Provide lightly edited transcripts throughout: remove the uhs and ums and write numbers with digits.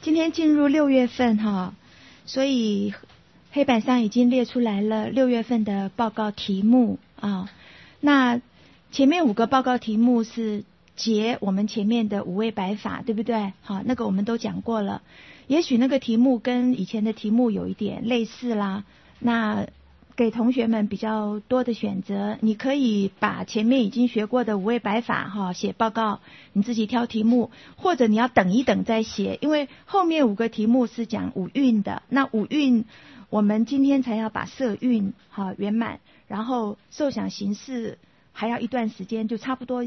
今天进入6月份哈，所以黑板上已经列出来了6月份的报告题目啊。那前面5个报告题目是结我们前面的5位白法，对不对？好，那个我们都讲过了。也许那个题目跟以前的题目有一点类似啦，那给同学们比较多的选择，你可以把前面已经学过的5位白法哈写报告，你自己挑题目，或者你要等一等再写，因为后面5个题目是讲五蕴的，那五蕴我们今天才要把色蕴哈圆满，然后受想行识还要一段时间，就差不多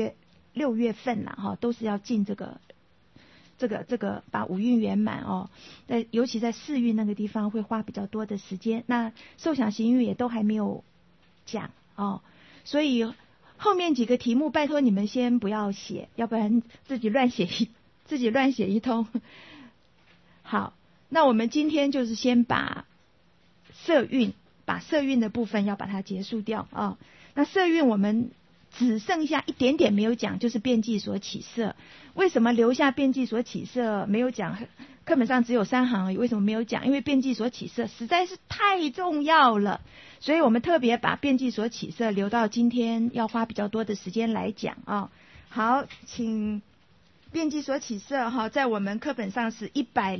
6月份了哈，都是要进这个把五蕴圆满哦。尤其在四蕴那个地方会花比较多的时间，那受想行蕴也都还没有讲哦，所以后面几个题目拜托你们先不要写，要不然自己乱写一通。好，那我们今天就是先把色蕴的部分要把它结束掉啊。那色蕴我们只剩下一点点没有讲，就是遍计所起色。为什么留下遍计所起色没有讲？课本上只有3行而已，为什么没有讲？因为遍计所起色实在是太重要了，所以我们特别把遍计所起色留到今天要花比较多的时间来讲啊。好，请遍计所起色哈，在我们课本上是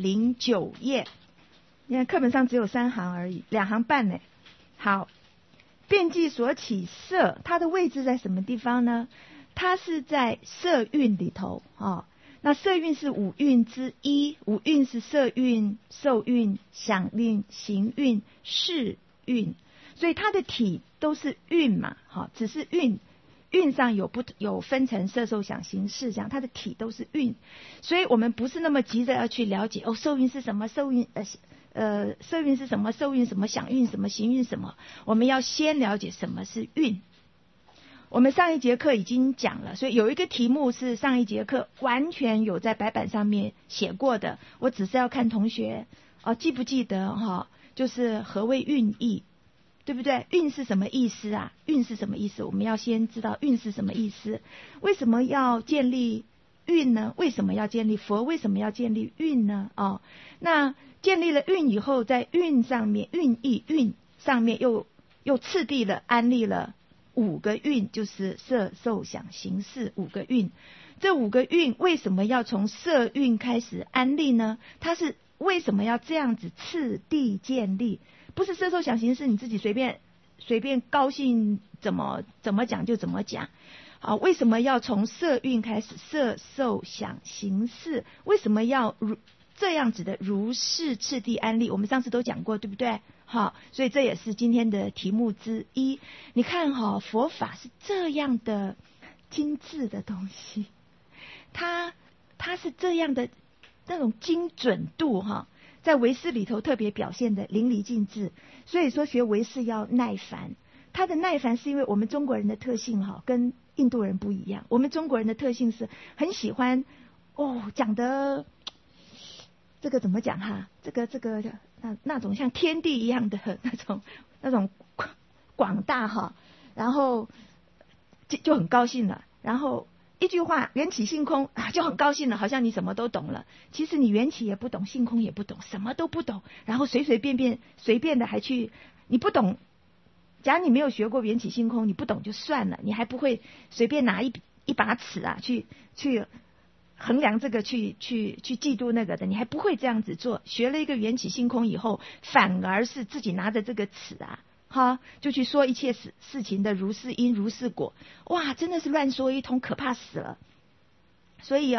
109页，你看课本上只有3行而已，2行半呢。好，遍计所起色，它的位置在什么地方呢？它是在色蕴里头啊。那色蕴是五蕴之一，五蕴是色蕴、受蕴、想蕴、行蕴、识蕴，所以它的体都是蕴嘛，好，只是蕴上有分成色、受、想、行、识这样，它的体都是蕴，所以我们不是那么急着要去了解哦，受蕴是什么，色蕴是什么，受蕴什么，想蕴什么，行蕴什么，我们要先了解什么是蕴。我们上一节课已经讲了，所以有一个题目是上一节课完全有在白板上面写过的，我只是要看同学记不记得哈，就是何谓蕴意，对不对？蕴是什么意思啊？蕴是什么意思？我们要先知道蕴是什么意思。为什么要建立蕴呢？为什么要建立佛？为什么要建立蕴呢？那建立了蕴以后，在蕴上面，蕴上面又次第了安立了5个蕴，就是色、受、想、行、识5个蕴。这5个蕴为什么要从色蕴开始安立呢？它是为什么要这样子次第建立？不是色、受、想、行、识你自己随便高兴怎么讲就怎么讲。好，为什么要从色蕴开始？色、受、想、行、识，为什么要这样子的如是次第安立？我们上次都讲过，对不对？好，所以这也是今天的题目之一。你看佛法是这样的精致的东西，它是这样的那种精准度在唯识里头特别表现的淋漓尽致。所以说学唯识要耐烦，它的耐烦是因为我们中国人的特性跟印度人不一样。我们中国人的特性是很喜欢讲的这个怎么讲这个那种像天地一样的那种广大然后就很高兴了，然后一句话缘起性空就很高兴了，好像你什么都懂了。其实你缘起也不懂，性空也不懂，什么都不懂，然后随便的还去，你不懂，假如你没有学过缘起性空，你不懂就算了，你还不会随便拿一把尺去衡量这个去嫉妒那个的，你还不会这样子做。学了一个缘起性空以后，反而是自己拿着这个尺就去说一切事情的如是因如是果，哇，真的是乱说一通，可怕死了。所以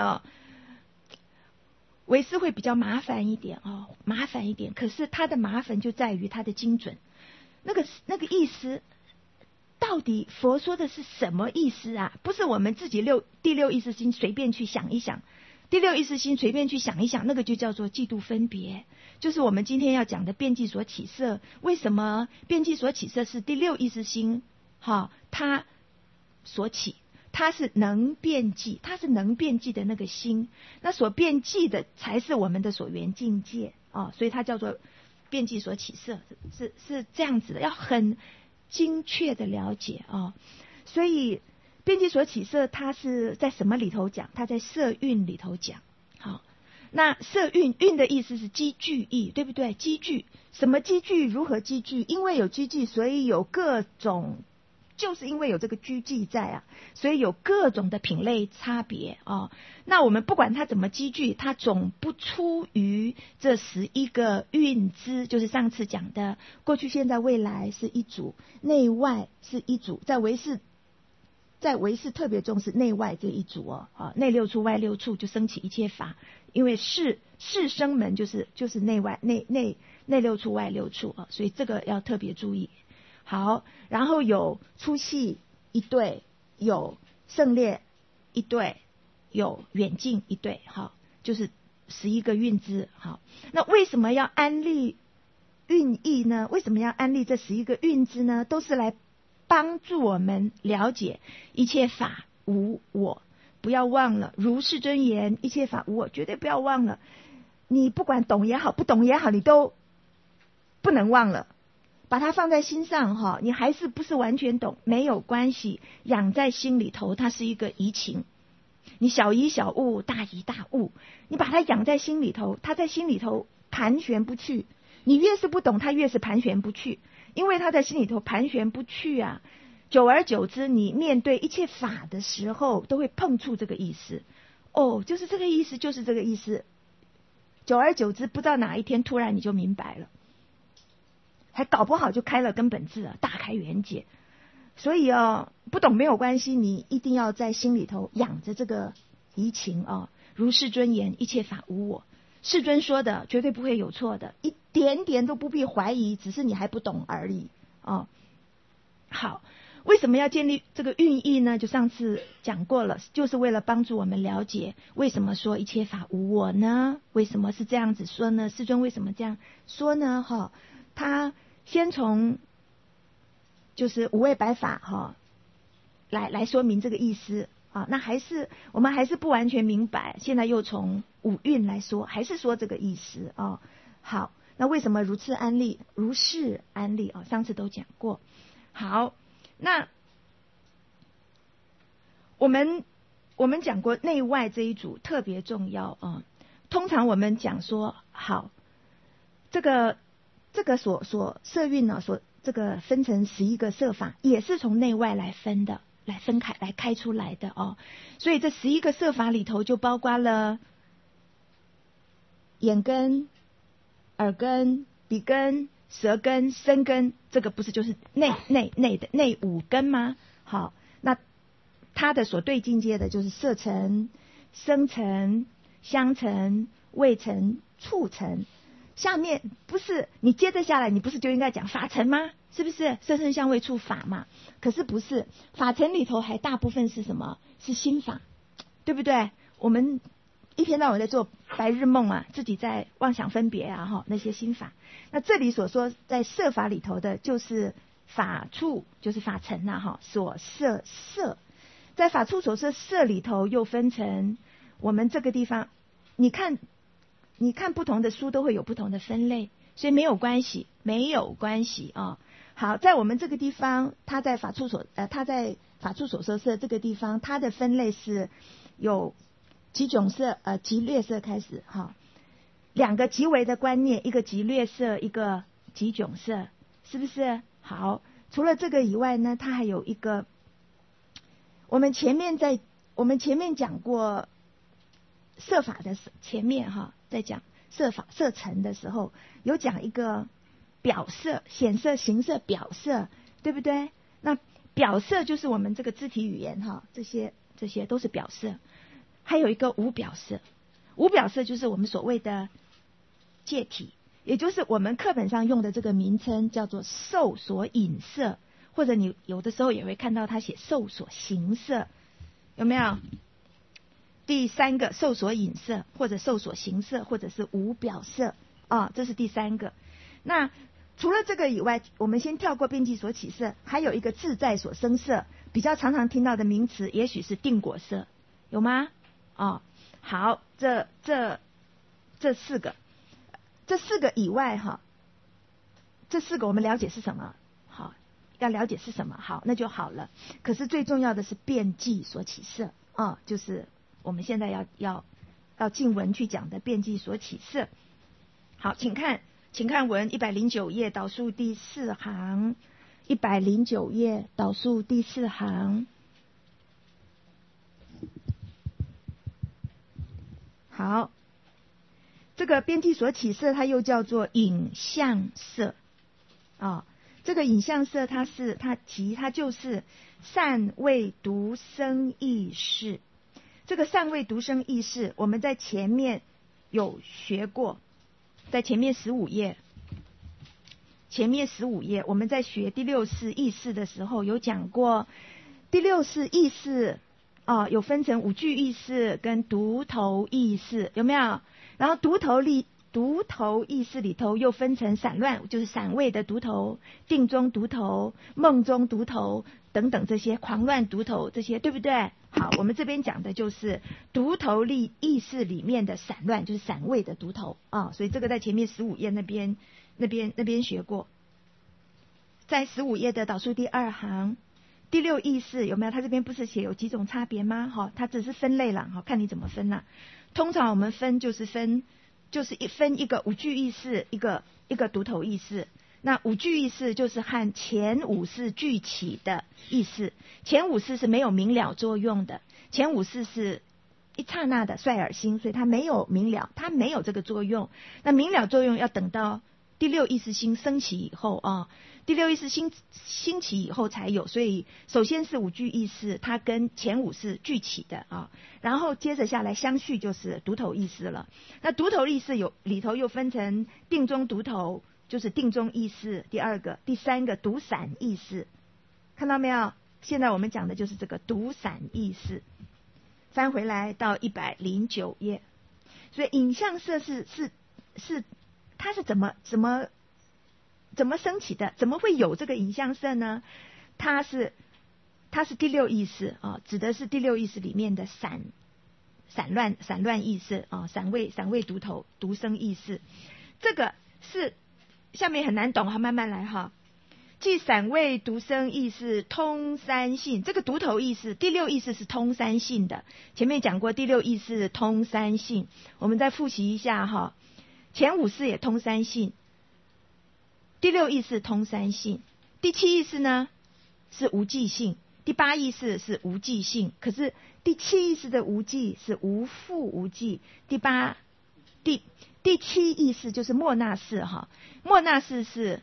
唯识会比较麻烦一点可是它的麻烦就在于它的精准，那个意思到底佛说的是什么意思啊？不是我们自己第六意识心随便去想一想，第六意识心随便去想一想，那个就叫做嫉妒分别，就是我们今天要讲的遍计所起色。为什么遍计所起色是第六意识心它所起？它是能遍计，它是能遍计的那个心，那所遍计的才是我们的所缘境界所以它叫做遍计所起色，是这样子的，要很精确的了解所以遍计所起色它是在什么里头讲？它在色蕴里头讲。好， 那色蕴，蕴的意思是积聚意，对不对？积聚，什么积聚？如何积聚？因为有积聚，所以有各种，就是因为有这个聚集在啊，所以有各种的品类差别哦。那我们不管它怎么积聚，它总不出于这11个蕴支，就是上次讲的过去、现在、未来是一组，内外是一组，在唯识特别重视内外这一组哦，内六处外六处就生起一切法，因为是生门就是内外内六处外六处啊，所以这个要特别注意。好，然后有粗细一对，有胜劣一对，有远近一对，好，就是11个蕴支。好，那为什么要安立蕴意呢？为什么要安立这11个蕴支呢？都是来帮助我们了解一切法无我。不要忘了，如是尊言，一切法无我，绝对不要忘了。你不管懂也好，不懂也好，你都不能忘了，把它放在心上哈。你还是不是完全懂，没有关系，养在心里头，它是一个怡情。你小疑小悟，大疑大悟，你把它养在心里头，它在心里头盘旋不去。你越是不懂，它越是盘旋不去，因为它在心里头盘旋不去啊。久而久之，你面对一切法的时候，都会碰触这个意思。哦，就是这个意思，就是这个意思。久而久之，不知道哪一天突然你就明白了，还搞不好就开了根本智啊，大开眼界。所以不懂没有关系，你一定要在心里头养着这个怡情啊。如是尊言，一切法无我。世尊说的绝对不会有错的，一点点都不必怀疑，只是你还不懂而已哦。好，为什么要建立这个蕴意呢？就上次讲过了，就是为了帮助我们了解为什么说一切法无我呢？为什么是这样子说呢？世尊为什么这样说呢？他先从就是五位百法来说明这个意思啊。那我们还是不完全明白，现在又从五蕴来说，还是说这个意思哦。好，那为什么如是安立？如是安立哦，上次都讲过。好，那我们讲过内外这一组特别重要啊。通常我们讲说，好，这个所色蕴呢，这个分成11个色法，也是从内外来分的，来分开来开出来的哦。所以这11个色法里头就包括了眼根、耳根、鼻根、舌根、身根，这个不是就是内的内5根吗？好，那它的所对境界的就是色尘、声尘、香尘、味尘、触尘。下面不是你接着下来，你不是就应该讲法尘吗？是不是色声香味触法嘛？可是不是，法尘里头还大部分是什么？是心法，对不对？我们一天到晚在做白日梦啊，自己在妄想分别啊，那些心法。那这里所说在色法里头的，就是法处，就是法尘啊，所摄色。在法处所摄色里头，又分成我们这个地方，你看不同的书都会有不同的分类，所以没有关系啊。好，在我们这个地方，它在法处所摄色这个地方，它的分类是有极迥色极劣色开始两个极为的观念，一个极劣色，一个极迥色，是不是？好，除了这个以外呢，它还有一个，我们前面讲过色法的前面在讲色法色尘的时候，有讲一个表色、显色、形色、表色，对不对？那表色就是我们这个肢体语言这些都是表色。还有一个无表色，无表色就是我们所谓的戒体，也就是我们课本上用的这个名称叫做受所引色，或者你有的时候也会看到他写受所行色，有没有？第3个受所引色，或者受所行色，或者是无表色这是第3个。那除了这个以外，我们先跳过边际所起色，还有一个自在所生色，比较常常听到的名词也许是定果色，有吗？好，这4个，这4个以外这4个我们了解是什么？好，要了解是什么？好，那就好了。可是最重要的是遍计所起色就是我们现在要到经文去讲的变记所起色。好，请看文109页导数第4行，109页导数第4行。好，这个变记所起色，它又叫做影像色啊。这个影像色，它就是善谓独生意识。这个善谓独生意识，我们在前面有学过，在前面15页，我们在学第六识意识的时候有讲过，第六识意识有分成五句意识跟独头意识，有没有？然后独头意识里头又分成散乱，就是散位的独头、定中独头、梦中独头等等，这些狂乱独头这些，对不对？好，我们这边讲的就是独头意识里面的散乱，就是散位的独头所以这个在前面15页那边学过。在15页的导数第2行，第六意识有没有？它这边不是写有几种差别吗？它只是分类了，看你怎么分啦。通常我们分就是分一个五句意识，一个独头意识。那五句意识就是和前五识俱起的意识，前五识是没有明了作用的，前五识是一刹那的率尔心，所以它没有明了，它没有这个作用。那明了作用要等到第六意识心升起以后第六意识兴起以后才有，所以首先是五句意识，它跟前五是俱起的然后接着下来相续就是独头意识了。那独头意识里头又分成定中独头，就是定中意识，第2个，第3个独散意识，看到没有？现在我们讲的就是这个独散意识。翻回来到109页，所以影像色是它是怎么升起的？怎么会有这个影像色呢？它是第六意识指的是第六意识里面的散乱意识散位独头独生意识。这个是下面很难懂慢慢来即散位独生意识通三性，这个独头意识第六意识是通三性的，前面讲过第六意识通三性，我们再复习一下前五识也通三性，第六意识通三性，第七意识呢是无记性，第八意识是无记性，可是第七意识的无记是无复无记，第七意识就是莫那识莫那识是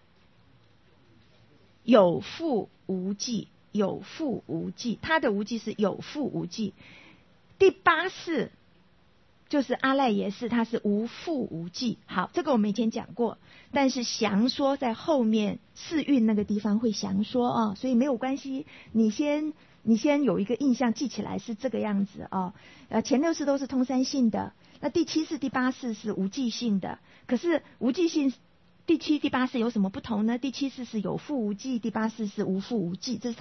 有复无记，它的无记是有复无记。第八识就是阿赖耶识，它是无复无记。好，这个我们以前讲过，但是详说在后面四蕴那个地方会详说所以没有关系，你先有一个印象记起来是这个样子前六识都是通三性的，那第七识第八识是无记性的，可是无记性第七第八识有什么不同呢？第七识是有复无记，第八识是无复无记，这是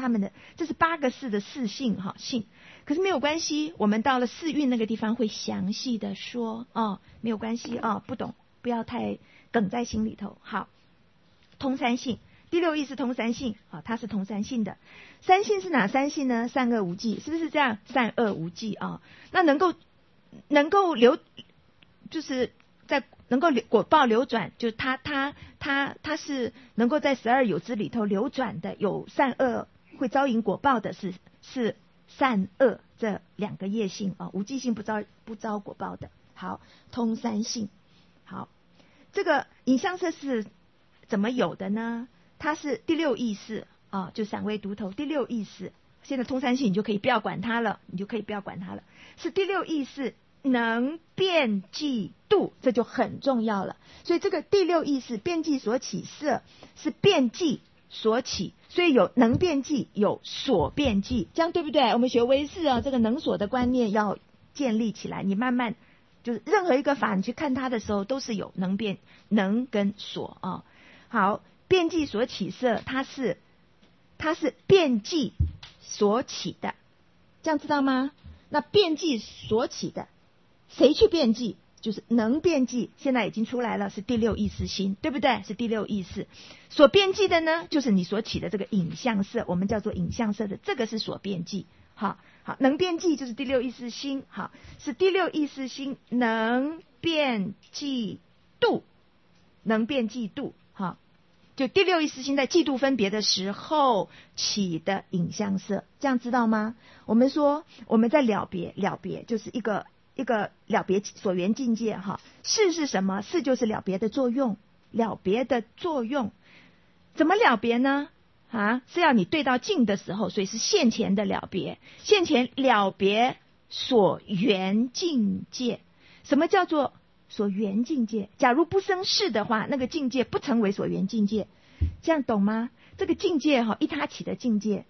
8个识的四性性。可是没有关系，我们到了四蕴那个地方会详细的说没有关系不懂不要太梗在心里头。好，通三性，第六意识通三性它是通三性的。三性是哪三性呢？善恶无记，是不是这样？善恶无记那能够就是在能够果报流转，就它是能够在12有支里头流转的，有善恶会招引果报的是善恶这两个业性无记性不招果报的。好，通三性。好，这个影像色是怎么有的呢？它是第六意识就散位独头第六意识。现在通三性你就可以不要管它了，是第六意识能变记度，这就很重要了。所以这个第六意识变记所起色是变记所起，所以有能变记有所变记，这样对不对？我们学唯识这个能所的观念要建立起来，你慢慢就是任何一个法你去看它的时候都是有能跟所好，变记所起色它是变记所起的，这样知道吗？那变记所起的谁去变记？就是能变记，现在已经出来了，是第六意识心，对不对？是第六意识所变记的呢，就是你所起的这个影像色，我们叫做影像色的，这个是所变记好，能变计就是第六意识心，好，是第六意识心能变计度，能变计度，好，就第六意识心在嫉妒分别的时候起的影像色，这样知道吗？我们说我们在了别就是一个了别所缘境界哈。事是什么？事就是了别的作用，了别的作用怎么了别呢？是要你对到境的时候，所以是现前的了别，现前了别所缘境界。什么叫做所缘境界？假如不生事的话，那个境界不成为所缘境界，这样懂吗？这个境界依他起的境界，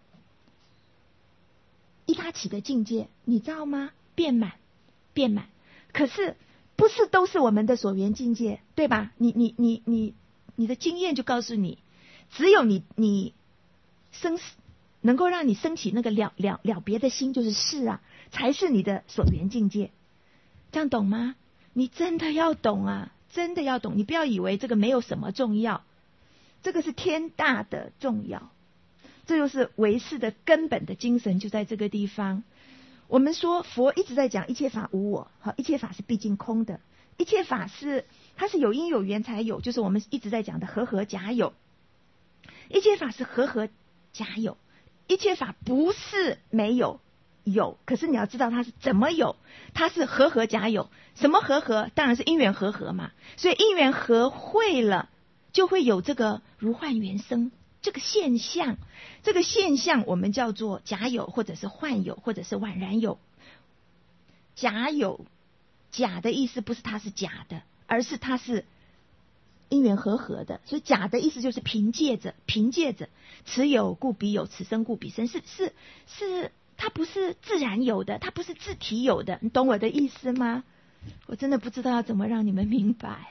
依他起的境界，你知道吗？变满，可是不是都是我们的所缘境界，对吧？你的经验就告诉你，只有你能够让你升起那个了别的心，就是事啊，才是你的所缘境界。这样懂吗？你真的要懂啊，真的要懂。你不要以为这个没有什么重要，这个是天大的重要。这就是唯识的根本的精神，就在这个地方。我们说佛一直在讲一切法无我，一切法是毕竟空的，一切法它是有因有缘才有，就是我们一直在讲的和合假有。一切法是和合假有，一切法不是没有，可是你要知道它是怎么有，它是和合假有。什么和合？当然是因缘和合嘛。所以因缘和会了，就会有这个如幻缘生这个现象。这个现象我们叫做假有，或者是幻有，或者是宛然有。假有，假的意思不是它是假的，而是它是因缘和合的。所以假的意思就是凭借着此有故彼有，此生故彼生，是它不是自然有的，它不是自体有的。你懂我的意思吗？我真的不知道要怎么让你们明白。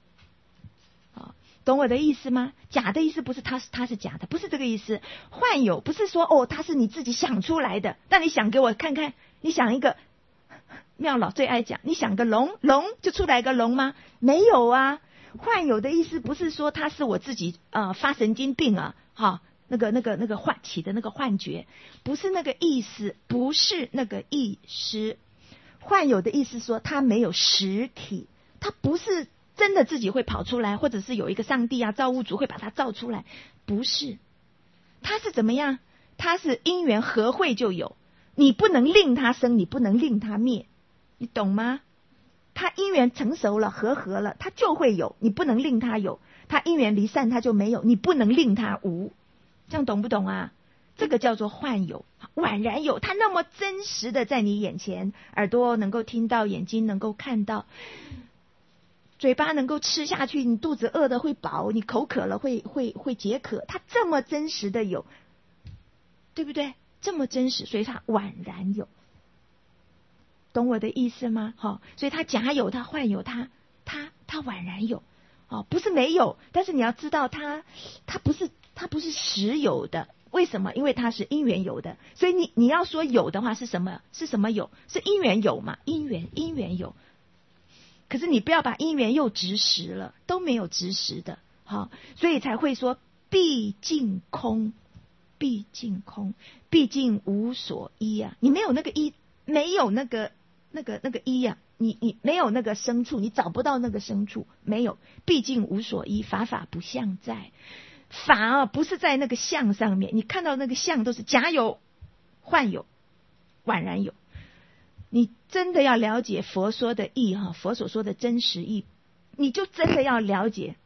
懂我的意思吗？假的意思不是它是假的，不是这个意思。幻有不是说它是你自己想出来的，那你想给我看看，你想一个，妙老最爱讲，你想个龙就出来个龙吗？没有啊。幻有的意思不是说它是我自己发神经病啊，那个幻起的那个幻觉，不是那个意思，不是那个意思。幻有的意思说它没有实体，它不是真的自己会跑出来，或者是有一个上帝造物主会把它造出来，不是。它是怎么样？它是因缘和会就有，你不能令它生，你不能令它灭，你懂吗？它因缘成熟了，和合了，它就会有，你不能令它有。它因缘离散，它就没有，你不能令它无。这样懂不懂啊？这个叫做幻有，宛然有，它那么真实的在你眼前，耳朵能够听到，眼睛能够看到，嘴巴能够吃下去，你肚子饿的会饱，你口渴了会解渴，它这么真实的有，对不对？这么真实，所以它宛然有。懂我的意思吗？所以它假有，它幻有，它宛然有，不是没有，但是你要知道它不是实有的。为什么？因为它是因缘有的。所以你要说有的话是什么？是什么有？是因缘有嘛？因缘有。可是你不要把因缘又执实了，都没有执实的，所以才会说毕竟空，毕竟无所依啊。你没有那个依，没有那个依啊，你没有那个生处，你找不到那个生处，没有。毕竟无所依，法不相在。法不是在那个相上面，你看到那个相都是假有、幻有、宛然有。你真的要了解佛说的义，佛所说的真实义，你就真的要了解。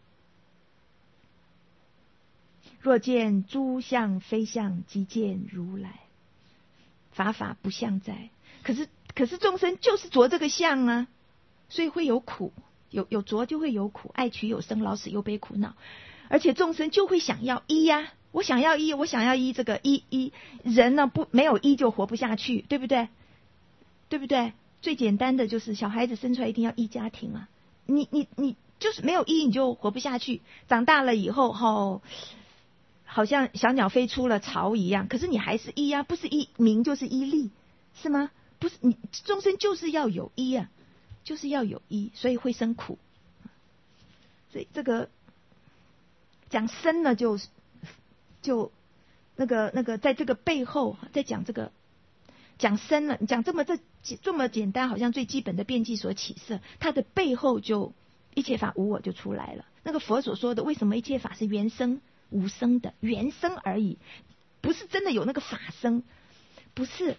若见诸相非相，即见如来。法不相在。可是众生就是着这个相啊，所以会有苦，有着就会有苦，爱取有生，老死忧悲苦恼。而且众生就会想要依呀，我想要依这个依人呢，没有依就活不下去，对不对？对不对？最简单的就是小孩子生出来一定要依家庭啊，你就是没有依你就活不下去。长大了以后好像小鸟飞出了巢一样，可是你还是依啊，不是依名就是依利，是吗？不是，你众生就是要有依啊，就是要有依，所以会生苦。所以这个讲生呢，就那个在这个背后在讲这个讲深了，你讲这么简单，好像最基本的遍计所起色，它的背后就一切法无我就出来了。那个佛所说的，为什么一切法是原生无生的，原生而已，不是真的有那个法生，不是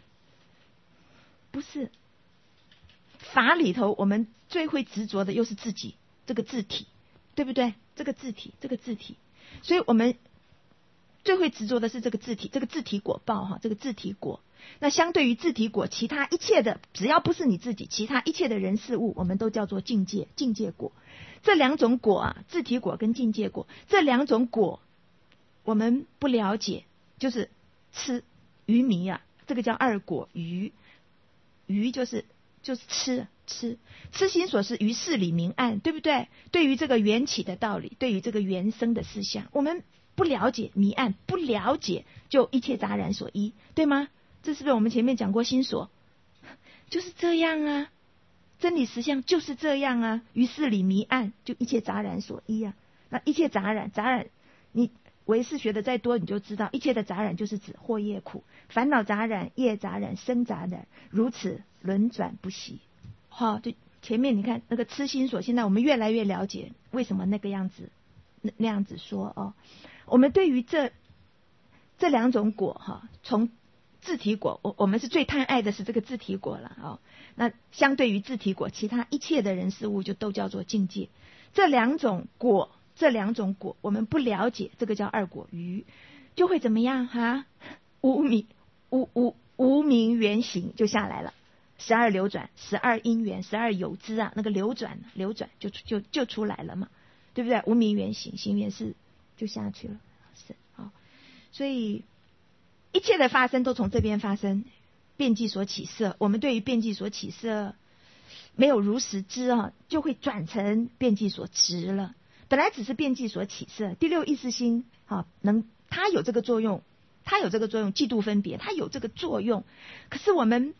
法里头，我们最会执着的又是自己这个自体，对不对？这个自体，所以我们最会执着的是这个自体，这个自体果报哈，这个自体果。那相对于自体果，其他一切的，只要不是你自己，其他一切的人事物，我们都叫做境界果。这两种果啊，自体果跟境界果，这两种果我们不了解，就是痴愚迷啊，这个叫二果愚就是痴心所是，于事理明暗，对不对？对于这个缘起的道理，对于这个原生的思想，我们不了解迷暗，不了解就一切杂染所依，对吗？这是不是我们前面讲过心所就是这样啊，真理实相就是这样啊，于事理迷暗就一切杂染所依啊。那一切杂染你唯识学的再多，你就知道一切的杂染就是指惑业苦，烦恼杂染、业杂染、生杂染，如此轮转不息。好，就前面你看那个痴心所，现在我们越来越了解为什么那个样子那样子说哦。我们对于这两种果哈，从自体果，我们是最贪爱的是这个自体果了哦。那相对于自体果，其他一切的人事物就都叫做境界。这两种果，我们不了解，这个叫二果愚，就会怎么样哈？无明缘行就下来了。12流转，12因缘，12有支啊，那个流转就出来了嘛，对不对？无明缘行，行缘是就下去了，是好。所以一切的发生都从这边发生，遍计所起色。我们对于遍计所起色没有如实知啊，就会转成遍计所执了。本来只是遍计所起色，第六意识心啊，它有这个作用，嫉妒分别，它有这个作用。可是我们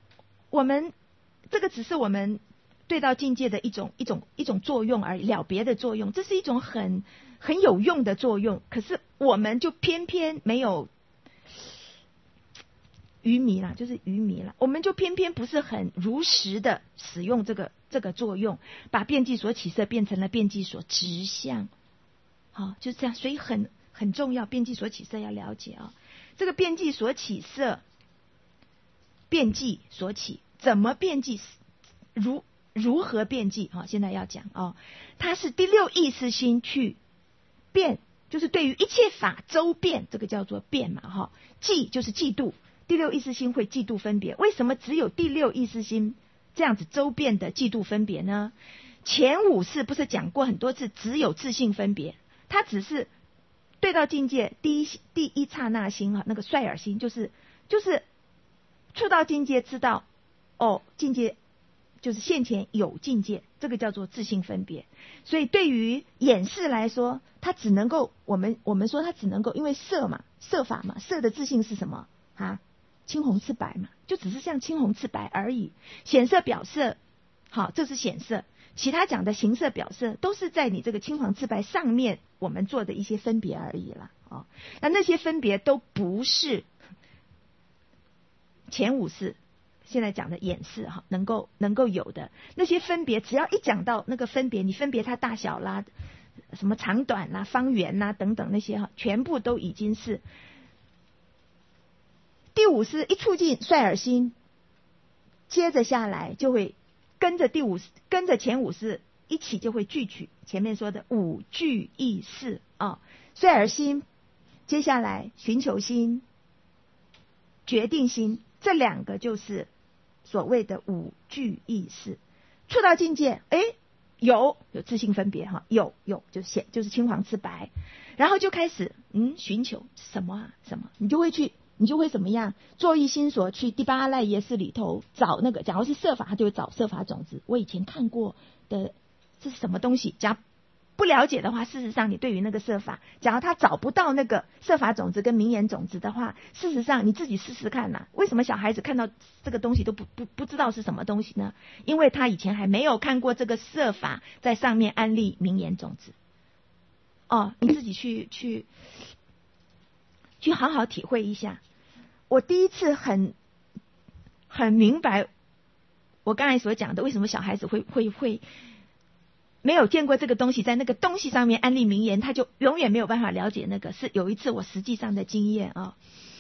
这个只是我们对到境界的一种作用而已，了别的作用，这是一种很有用的作用。可是我们就偏偏没有愚迷啦，就是愚迷啦，我们就偏偏不是很如实的使用这个作用，把遍计所起色变成了遍计所执相。好，就是这样，所以很重要，遍计所起色要了解啊。这个遍计所起色，遍计所起怎么遍计，如何遍计啊？现在要讲哦，它是第六意识心去遍，就是对于一切法周遍，这个叫做遍嘛哈。计就是嫉妒，第六意识心会嫉妒分别。为什么只有第六意识心这样子周遍的嫉妒分别呢？前五识不是讲过很多次，只有自性分别，它只是对到境界第一刹那心啊，那个率尔心，就是触到境界知道哦，境界就是现前有境界，这个叫做自性分别。所以对于眼识来说，它只能够我们说它只能够，因为色法嘛，色的自性是什么啊？青红赤白嘛，就只是像青红赤白而已。显色表色，好，这是显色。其他讲的形色表色都是在你这个青黄赤白上面我们做的一些分别而已了哦。那些分别都不是前五识现在讲的眼识哈能够有的那些分别，只要一讲到那个分别，你分别它大小啦、什么长短啦、方圆啦等等那些哈，全部都已经是第五识一促进率尔心，接着下来就会跟着前五识一起就会具取前面说的五具意识啊，率尔心，接下来寻求心、决定心，这两个就是所谓的五具意识。触到境界，有自性分别哈，有就是青黄赤白，然后就开始寻求什么啊什么，你就会怎么样？作意心所去第八阿赖耶识里头找那个，假如是色法，他就会找色法种子。我以前看过的这是什么东西？假如不了解的话，事实上你对于那个色法，假如他找不到那个色法种子跟名言种子的话，事实上你自己试试看呐。为什么小孩子看到这个东西都不知道是什么东西呢？因为他以前还没有看过这个色法在上面安立名言种子。哦，你自己去好好体会一下。我第一次很很明白我刚才所讲的，为什么小孩子会没有见过这个东西，在那个东西上面安利名言，他就永远没有办法了解那个。是有一次我实际上的经验啊，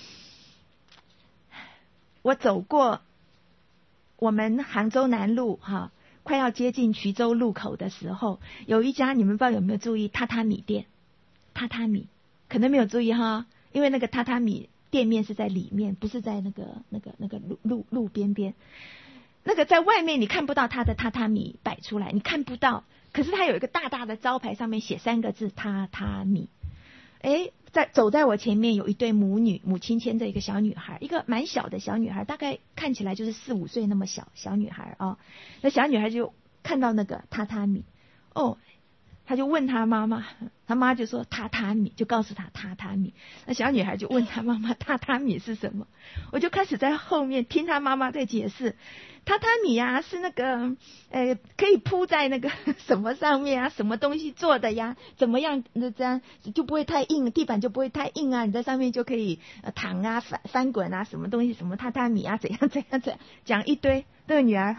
我走过我们杭州南路快要接近衢州路口的时候，有一家你们不知道有没有注意榻榻米店，榻榻米可能没有注意因为那个榻榻米店面是在里面，不是在那个路边边。那个在外面你看不到他的榻榻米摆出来，你看不到，可是他有一个大大的招牌，上面写3个字榻榻米。走在我前面有一对母女，母亲牵着一个小女孩，一个蛮小的小女孩，大概看起来就是4、5岁那么小女孩那小女孩就看到那个榻榻米，她就问她妈妈，她妈就说榻榻米，就告诉她榻榻米。那小女孩就问她妈妈榻榻米是什么，我就开始在后面听她妈妈在解释，榻榻米是那个可以铺在那个什么上面什么东西做的呀，怎么样这样就不会太硬，地板就不会太硬你在上面就可以躺翻滚什么东西什么榻榻米怎样讲一堆。那个女儿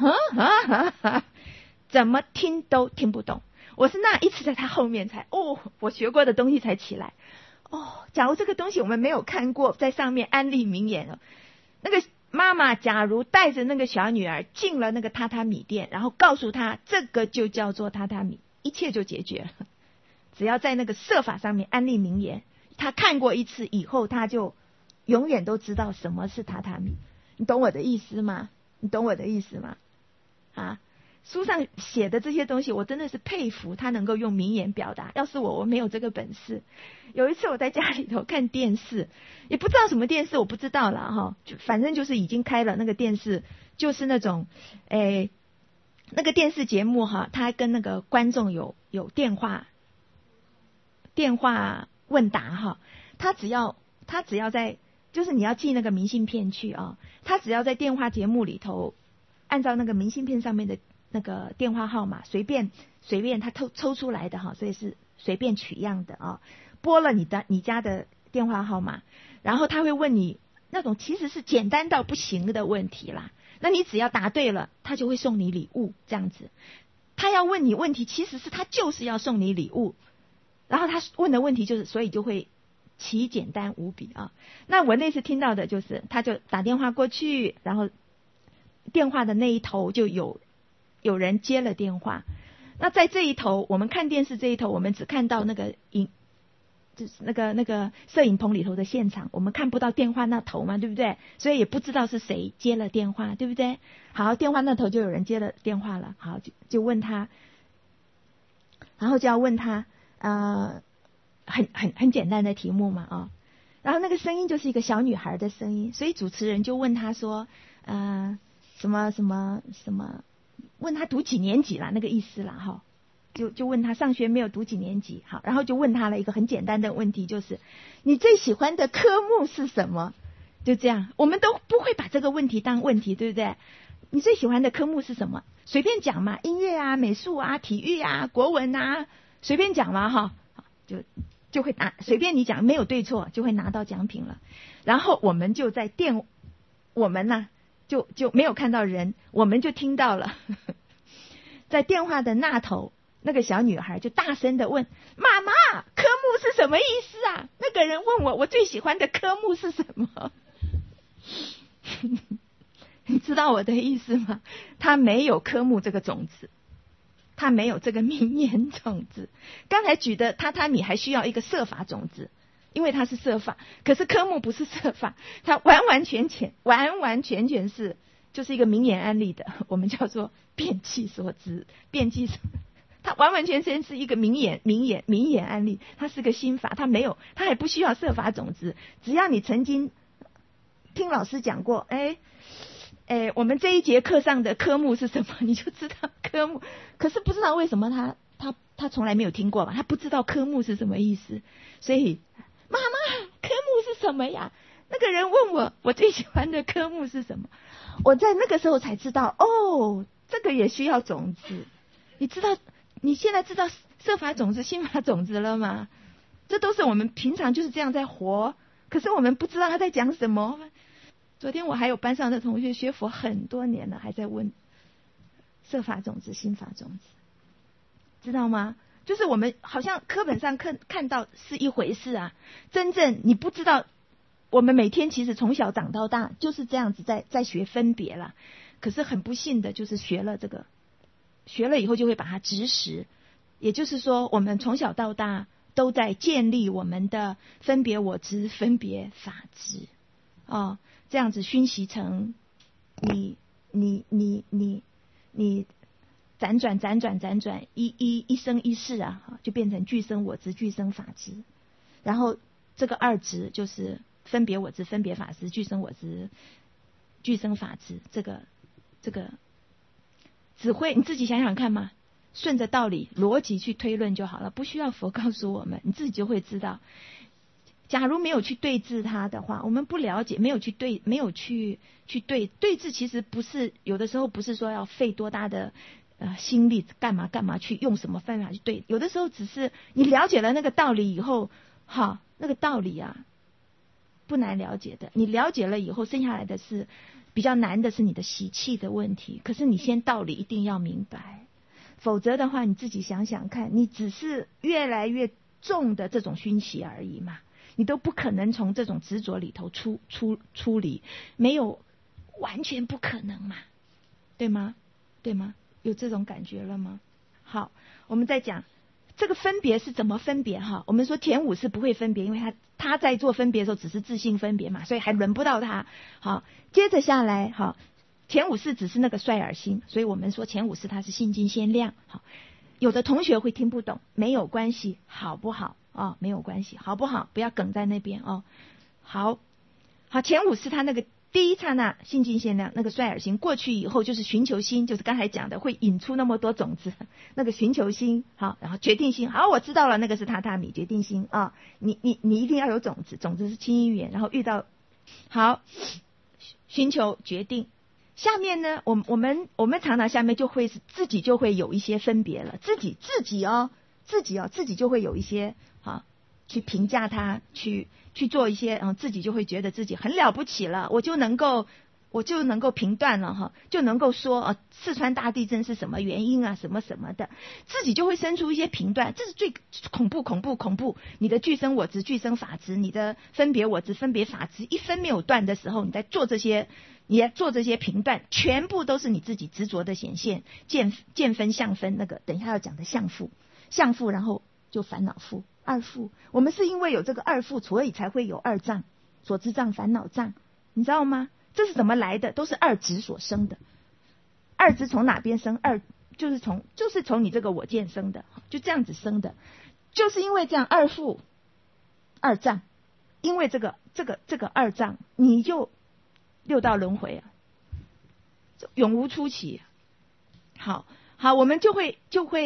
怎么听都听不懂。我是那一次在他后面才我学过的东西才起来。假如这个东西我们没有看过，在上面安利名言那个妈妈假如带着那个小女儿进了那个榻榻米店，然后告诉她这个就叫做榻榻米，一切就解决了。只要在那个设法上面安利名言，她看过一次以后，她就永远都知道什么是榻榻米。你懂我的意思吗？书上写的这些东西我真的是佩服他能够用名言表达，要是我没有这个本事。有一次我在家里头看电视，也不知道什么电视，我不知道啦反正就是已经开了那个电视，就是那种那个电视节目他跟那个观众有电话问答他只要在，就是你要寄那个明信片去他只要在电话节目里头按照那个明信片上面的那个电话号码随便他抽出来的所以是随便取样的拨了你家的电话号码，然后他会问你那种其实是简单到不行的问题啦，那你只要答对了他就会送你礼物，这样子。他要问你问题其实是他就是要送你礼物，然后他问的问题就是所以就会奇简单无比那我那次听到的就是他就打电话过去，然后电话的那一头就有人接了电话，那在这一头我们看电视这一头我们只看到那个就是那个摄影棚里头的现场，我们看不到电话那头嘛，对不对？所以也不知道是谁接了电话，对不对？好，电话那头就有人接了电话了，好，就问他，然后就要问他很简单的题目嘛然后那个声音就是一个小女孩的声音，所以主持人就问他说什么，问他读几年级啦，那个意思啦就问他上学没有读几年级，好，然后就问他了一个很简单的问题，就是你最喜欢的科目是什么？就这样，我们都不会把这个问题当问题，对不对？你最喜欢的科目是什么？随便讲嘛，音乐美术体育国文随便讲嘛就会随便你讲，没有对错，就会拿到奖品了。然后我们就在我们就没有看到人，我们就听到了在电话的那头那个小女孩就大声的问妈妈，科目是什么意思那个人问我最喜欢的科目是什么你知道我的意思吗？他没有科目这个种子，他没有这个名言种子。刚才举的榻榻米还需要一个设法种子，因为它是设法，可是科目不是设法，它完完全全是就是一个名言案例的，我们叫做变气所知，它完完全全是一个名言案例，它是个心法，它还不需要设法种子，只要你曾经听老师讲过，我们这一节课上的科目是什么，你就知道科目。可是不知道为什么他从来没有听过吧，他不知道科目是什么意思，所以妈妈，科目是什么呀？那个人问我最喜欢的科目是什么，我在那个时候才知道这个也需要种子。你现在知道设法种子心法种子了吗？这都是我们平常就是这样在活，可是我们不知道他在讲什么。 昨天我还有班上的同学学佛很多年了，还在问色法种子、心法种子，知道吗？就是我们好像课本上看到是一回事啊，真正你不知道，我们每天其实从小长到大就是这样子在学分别了。可是很不幸的就是学了以后就会把它执实，也就是说我们从小到大都在建立我们的分别我执、分别法执这样子熏习成你辗转一生一世啊，就变成俱生我执、俱生法执。然后这个二执就是分别我执、分别法执、俱生我执、俱生法执。这个只会你自己想想看嘛，顺着道理逻辑去推论就好了，不需要佛告诉我们，你自己就会知道。假如没有去对治它的话，我们不了解，没有去对治，其实不是有的时候不是说要费多大的心力干嘛去用什么方法去对，有的时候只是你了解了那个道理以后，那个道理啊不难了解的，你了解了以后，剩下来的是比较难的是你的习气的问题。可是你先道理一定要明白，否则的话你自己想想看，你只是越来越重的这种熏习而已嘛，你都不可能从这种执着里头出离，没有完全不可能嘛，对吗？有这种感觉了吗？好，我们再讲这个分别是怎么分别哈。我们说田武是不会分别，因为他在做分别的时候只是自性分别嘛，所以还轮不到他。好，接着下来好，田武是只是那个率尔心，所以我们说田武是他是心经先亮。好，有的同学会听不懂，没有关系，好不好？没有关系，好不好？不要梗在那边好，田武是他那个第一刹那心经现量，那个率尔心过去以后就是寻求心，就是刚才讲的会引出那么多种子，那个寻求心。好，然后决定心，好，我知道了，那个是榻榻米决定心你一定要有种子，种子是清因缘，然后遇到好寻求决定。下面呢，我们常常下面就会是自己就会有一些分别了，自己就会有一些去评价他，去做一些自己就会觉得自己很了不起了，我就能够评断了就能够说四川大地震是什么原因啊，什么什么的，自己就会生出一些评断，这是最恐怖。你的俱生我执、俱生法执，你的分别我执、分别法执一分没有断的时候，你在做这些评断，全部都是你自己执着的显现，见分相分，那个等一下要讲的相复，然后就烦恼复。二复，我们是因为有这个二复，所以才会有二障，所知障、烦恼障，你知道吗？这是怎么来的？都是二执所生的。二执从哪边生？就是从你这个我见生的，就这样子生的。就是因为这样二复二障，因为这个二障，你就六道轮回永无出期。好，我们就会。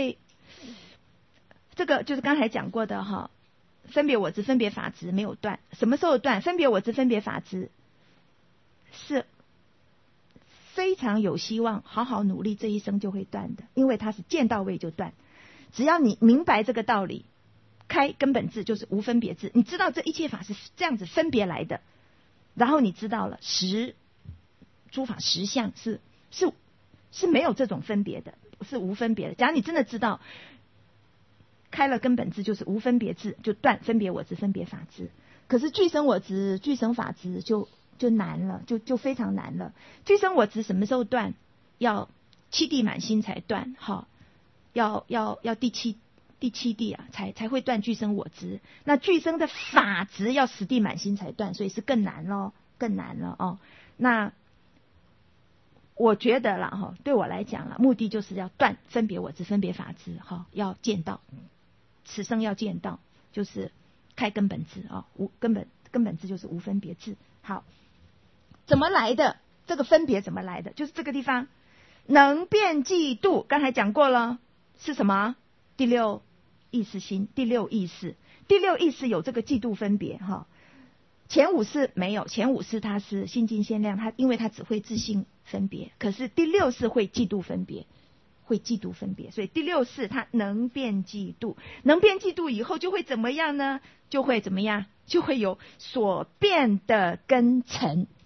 这个就是刚才讲过的分别我执、分别法执没有断，什么时候断？分别我执、分别法执是非常有希望，好好努力这一生就会断的，因为它是见到位就断。只要你明白这个道理，开根本智就是无分别智，你知道这一切法是这样子分别来的，然后你知道了诸法实相是没有这种分别的，是无分别的。假如你真的知道开了根本智，就是无分别智，就断分别我执、分别法执。可是俱生我执、俱生法执就难了，就非常难了。俱生我执什么时候断？要七地满心才断，要第七地才会断俱生我执。那俱生的法执要十地满心才断，所以是更难了那我觉得啦对我来讲啦，目的就是要断分别我执、分别法执要见到。此生要见到，就是开根本智根本智就是无分别智。好，怎么来的？这个分别怎么来的？就是这个地方能辨嫉妒，刚才讲过了，是什么？第六意识心，第六意识有这个嫉妒分别前五识没有，前五识它是心经限量，因为它只会自性分别，可是第六识会嫉妒分别。所以第六识它能辨嫉妒以后就会怎么样呢？就会有所辨的根尘，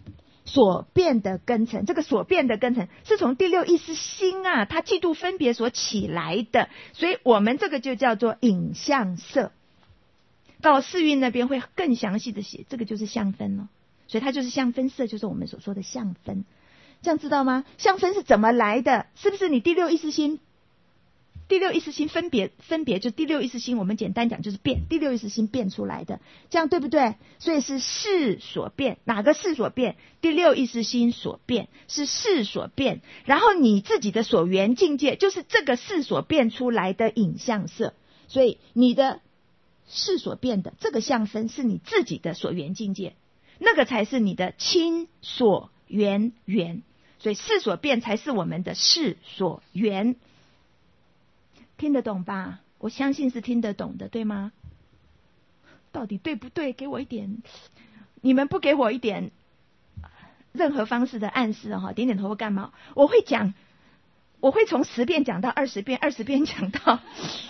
所变的根尘，这个所变的根尘是从第六意识心啊，它嫉妒分别所起来的，所以我们这个就叫做影像色。到四蕴那边会更详细的写，这个就是相分了，所以它就是相分色，就是我们所说的相分。这样知道吗？相分是怎么来的？是不是你第六意识心分别就第六意识心，我们简单讲就是变，第六意识心变出来的，这样对不对？所以是识所变，哪个识所变？第六意识心所变，是识所变，然后你自己的所缘境界就是这个识所变出来的影像色，所以你的识所变的这个相分是你自己的所缘境界，那个才是你的亲所缘缘，所以识所变才是我们的识所缘。听得懂吧？我相信是听得懂的，对吗？到底对不对？给我一点，你们不给我一点任何方式的暗示哈，点点头干嘛？我会从10遍讲到20遍，20遍讲到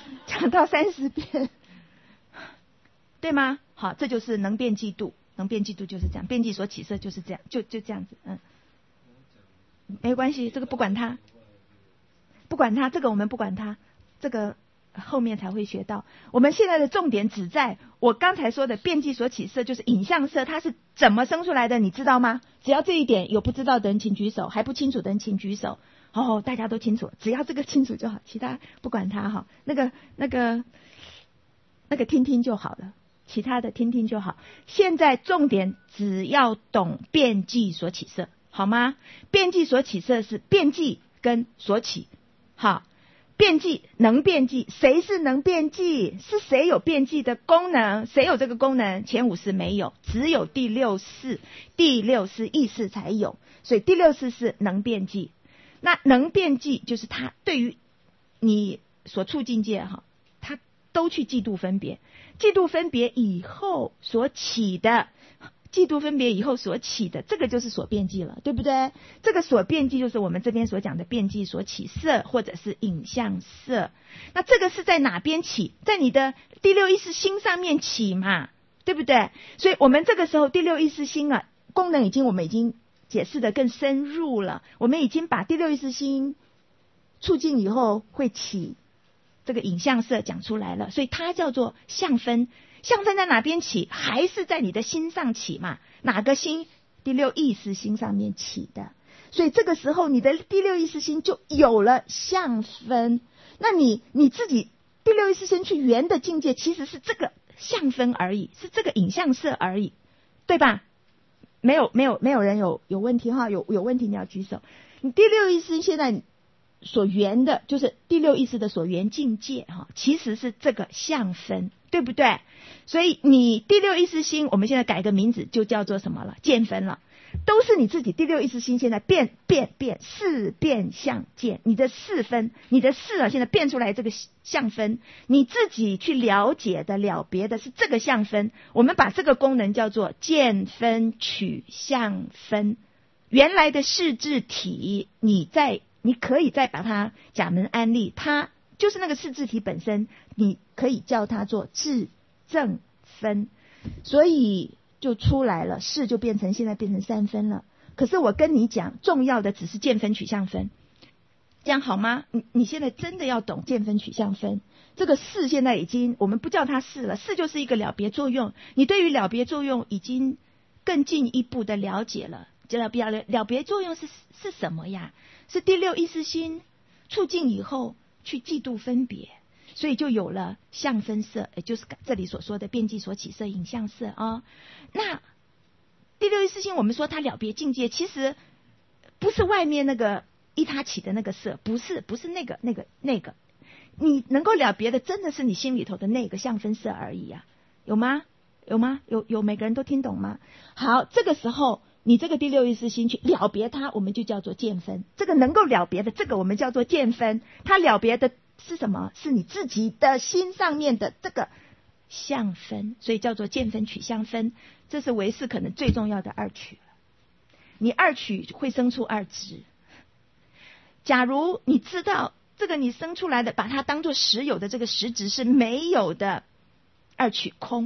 30遍，对吗？好，这就是能变嫉妒，能变嫉妒就是这样，变嫉所起色就是这样，就这样子，没关系，这个不管它，这个我们不管它。这个后面才会学到，我们现在的重点只在我刚才说的变嫉所起色，就是影像色，它是怎么生出来的，你知道吗？只要这一点有不知道的人请举手，还不清楚的人请举手。大家都清楚，只要这个清楚就好，其他不管它哈。那个听听就好了，其他的听听就好。现在重点只要懂变嫉所起色，好吗？变嫉所起色是变嫉跟所起，好。变嫉能变嫉，谁是能变嫉？是谁有变嫉的功能？谁有这个功能？前5识没有，只有第六识意识才有，所以第六识是能变嫉。那能变嫉就是他对于你所处境界哈，他都去嫉妒分别，嫉妒分别以后所起的。嫉妒分别以后所起的，这个就是所变嫉了，对不对？这个所变嫉就是我们这边所讲的变嫉所起色，或者是影像色。那这个是在哪边起？在你的第六意识心上面起嘛，对不对？所以我们这个时候第六意识心啊，功能我们已经解释的更深入了，我们已经把第六意识心促进以后会起这个影像色讲出来了，所以它叫做相分。相分在哪边起？还是在你的心上起嘛？哪个心？第六意识心上面起的。所以这个时候你的第六意识心就有了相分。那你自己第六意识心去圆的境界其实是这个相分而已，是这个影像色而已，对吧？没有人有问题哈？有问题你要举手。你第六意识现在所圆的就是第六意识的所圆境界哈，其实是这个相分，对不对？所以你第六意识心，我们现在改个名字就叫做什么了？见分了，都是你自己第六意识心现在变识变相见，你的识分，你的识啊，现在变出来这个相分，你自己去了解的了别的是这个相分，我们把这个功能叫做见分取相分。原来的识质体，你可以再把它假门安立，它就是那个识质体本身，你可以叫它做质正分，所以就出来了，识就现在变成3分了。可是我跟你讲，重要的只是见分取相分，这样好吗？你现在真的要懂见分取相分，这个识现在已经我们不叫它识了，识就是一个了别作用，你对于了别作用已经更进一步的了解了。了别作用是什么呀？是第六意识心促进以后去嫉妒分别，所以就有了相分色，也就是这里所说的变嫉所起色影像色啊。那第六意识心我们说它了别境界，其实不是外面那个依他起的那个色，不是那个，你能够了别的真的是你心里头的那个相分色而已啊，有吗？有每个人都听懂吗？好，这个时候你这个第六意识心去了别它，我们就叫做见分。这个能够了别的，这个我们叫做见分。它了别的是什么？是你自己的心上面的这个相分，所以叫做见分取相分。这是唯识可能最重要的二取。你二取会生出二执。假如你知道这个你生出来的，把它当作实有的这个实质是没有的，二取空。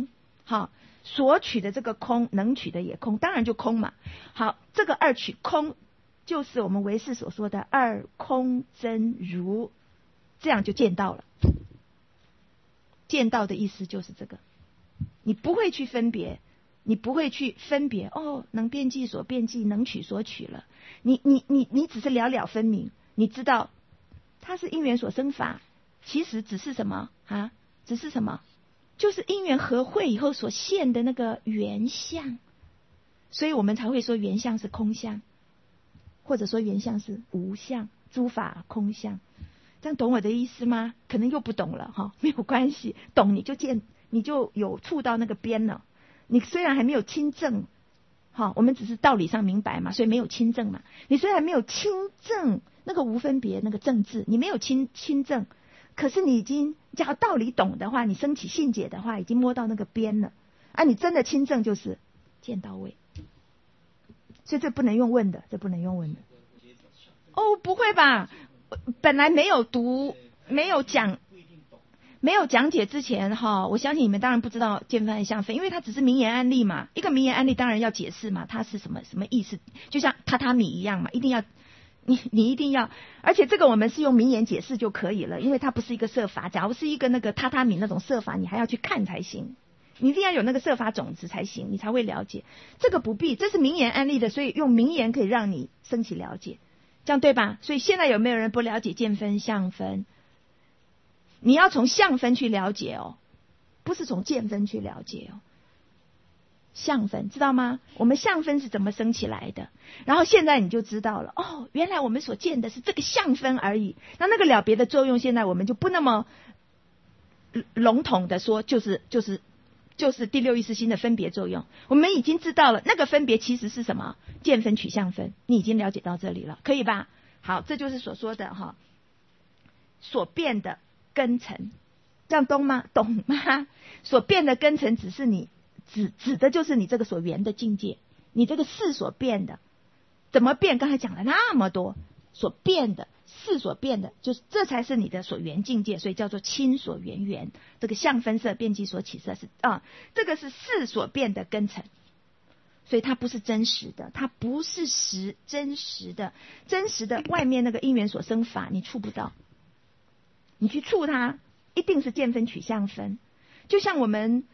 好，所取的这个空，能取的也空，当然就空嘛。好，这个二取空，就是我们唯识所说的二空真如，这样就见到了。见到的意思就是这个，你不会去分别，你不会去分别哦，能变即所变即，能取所取了。你只是了了分明，你知道它是因缘所生法，其实只是什么啊？只是什么？就是因缘合会以后所现的那个原相，所以我们才会说原相是空相，或者说原相是无相，诸法空相。这样懂我的意思吗？可能又不懂了哈，没有关系，懂你就有触到那个边了。你虽然还没有亲证，好，我们只是道理上明白嘛，所以没有亲证嘛。你虽然没有亲证那个无分别那个正字，你没有亲证，可是你已经假如道理懂的话，你升起信解的话，已经摸到那个边了啊！你真的亲证就是见到位，所以这不能用问的，这不能用问的。哦，不会吧？本来没有读，没有讲解之前哈，我相信你们当然不知道见分和相分，因为它只是名言案例嘛。一个名言案例当然要解释嘛，它是什么意思，就像榻榻米一样嘛，一定要你一定要，而且这个我们是用名言解释就可以了，因为它不是一个设法。假如是一个那个榻榻米那种设法，你还要去看才行，你一定要有那个设法种子才行，你才会了解。这个不必，这是名言案例的，所以用名言可以让你升起了解。这样对吧？所以现在有没有人不了解见分相分？你要从相分去了解哦，不是从见分去了解哦。相分知道吗？我们相分是怎么生起来的？然后现在你就知道了哦，原来我们所见的是这个相分而已。那个了别的作用，现在我们就不那么笼统的说，就是第六意识心的分别作用。我们已经知道了那个分别其实是什么？见分取相分，你已经了解到这里了，可以吧？好，这就是所说的哈，所变的根尘，这样懂吗？所变的根尘只是你指的就是你这个所缘的境界，你这个事所变的怎么变？刚才讲了那么多，所变的事所变的，就是这才是你的所缘境界，所以叫做亲所缘缘。这个相分色变即所起色是这个是事所变的根尘，所以它不是真实的，它不是真实的外面那个因缘所生法你触不到，你去触它一定是见分取相分。就像我们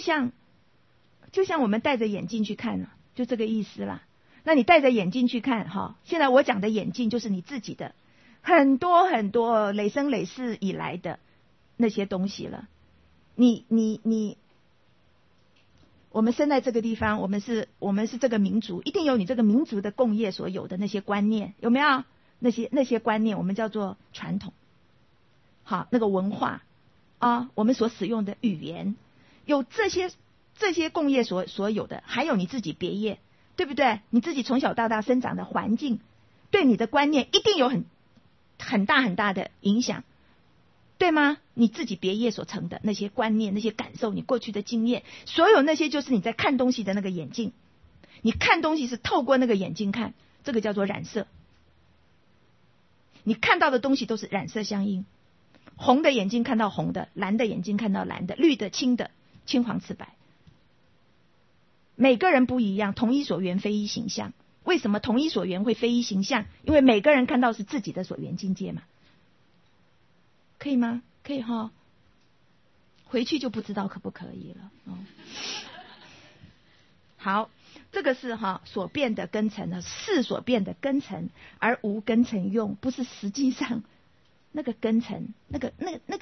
戴着眼镜去看了，就这个意思啦。那你戴着眼镜去看哈，现在我讲的眼镜就是你自己的很多很多累生累世以来的那些东西了。我们生在这个地方，我们是这个民族，一定有你这个民族的共业所有的那些观念，有没有？那些观念我们叫做传统。好，那个文化我们所使用的语言，有这些共业所有的，还有你自己别业，对不对？你自己从小到大生长的环境，对你的观念一定有很大很大的影响，对吗？你自己别业所成的那些观念、那些感受，你过去的经验，所有那些就是你在看东西的那个眼镜。你看东西是透过那个眼睛看，这个叫做染色。你看到的东西都是染色相应，红的眼睛看到红的，蓝的眼睛看到蓝的，绿的青的，青黄赤白。每个人不一样，同一所缘非一形象。为什么同一所缘会非一形象？因为每个人看到是自己的所缘境界嘛。可以吗？可以哈。回去就不知道可不可以了。好，这个是所变的根尘事所变的根尘，而无根尘用，不是实际上那个根尘，那个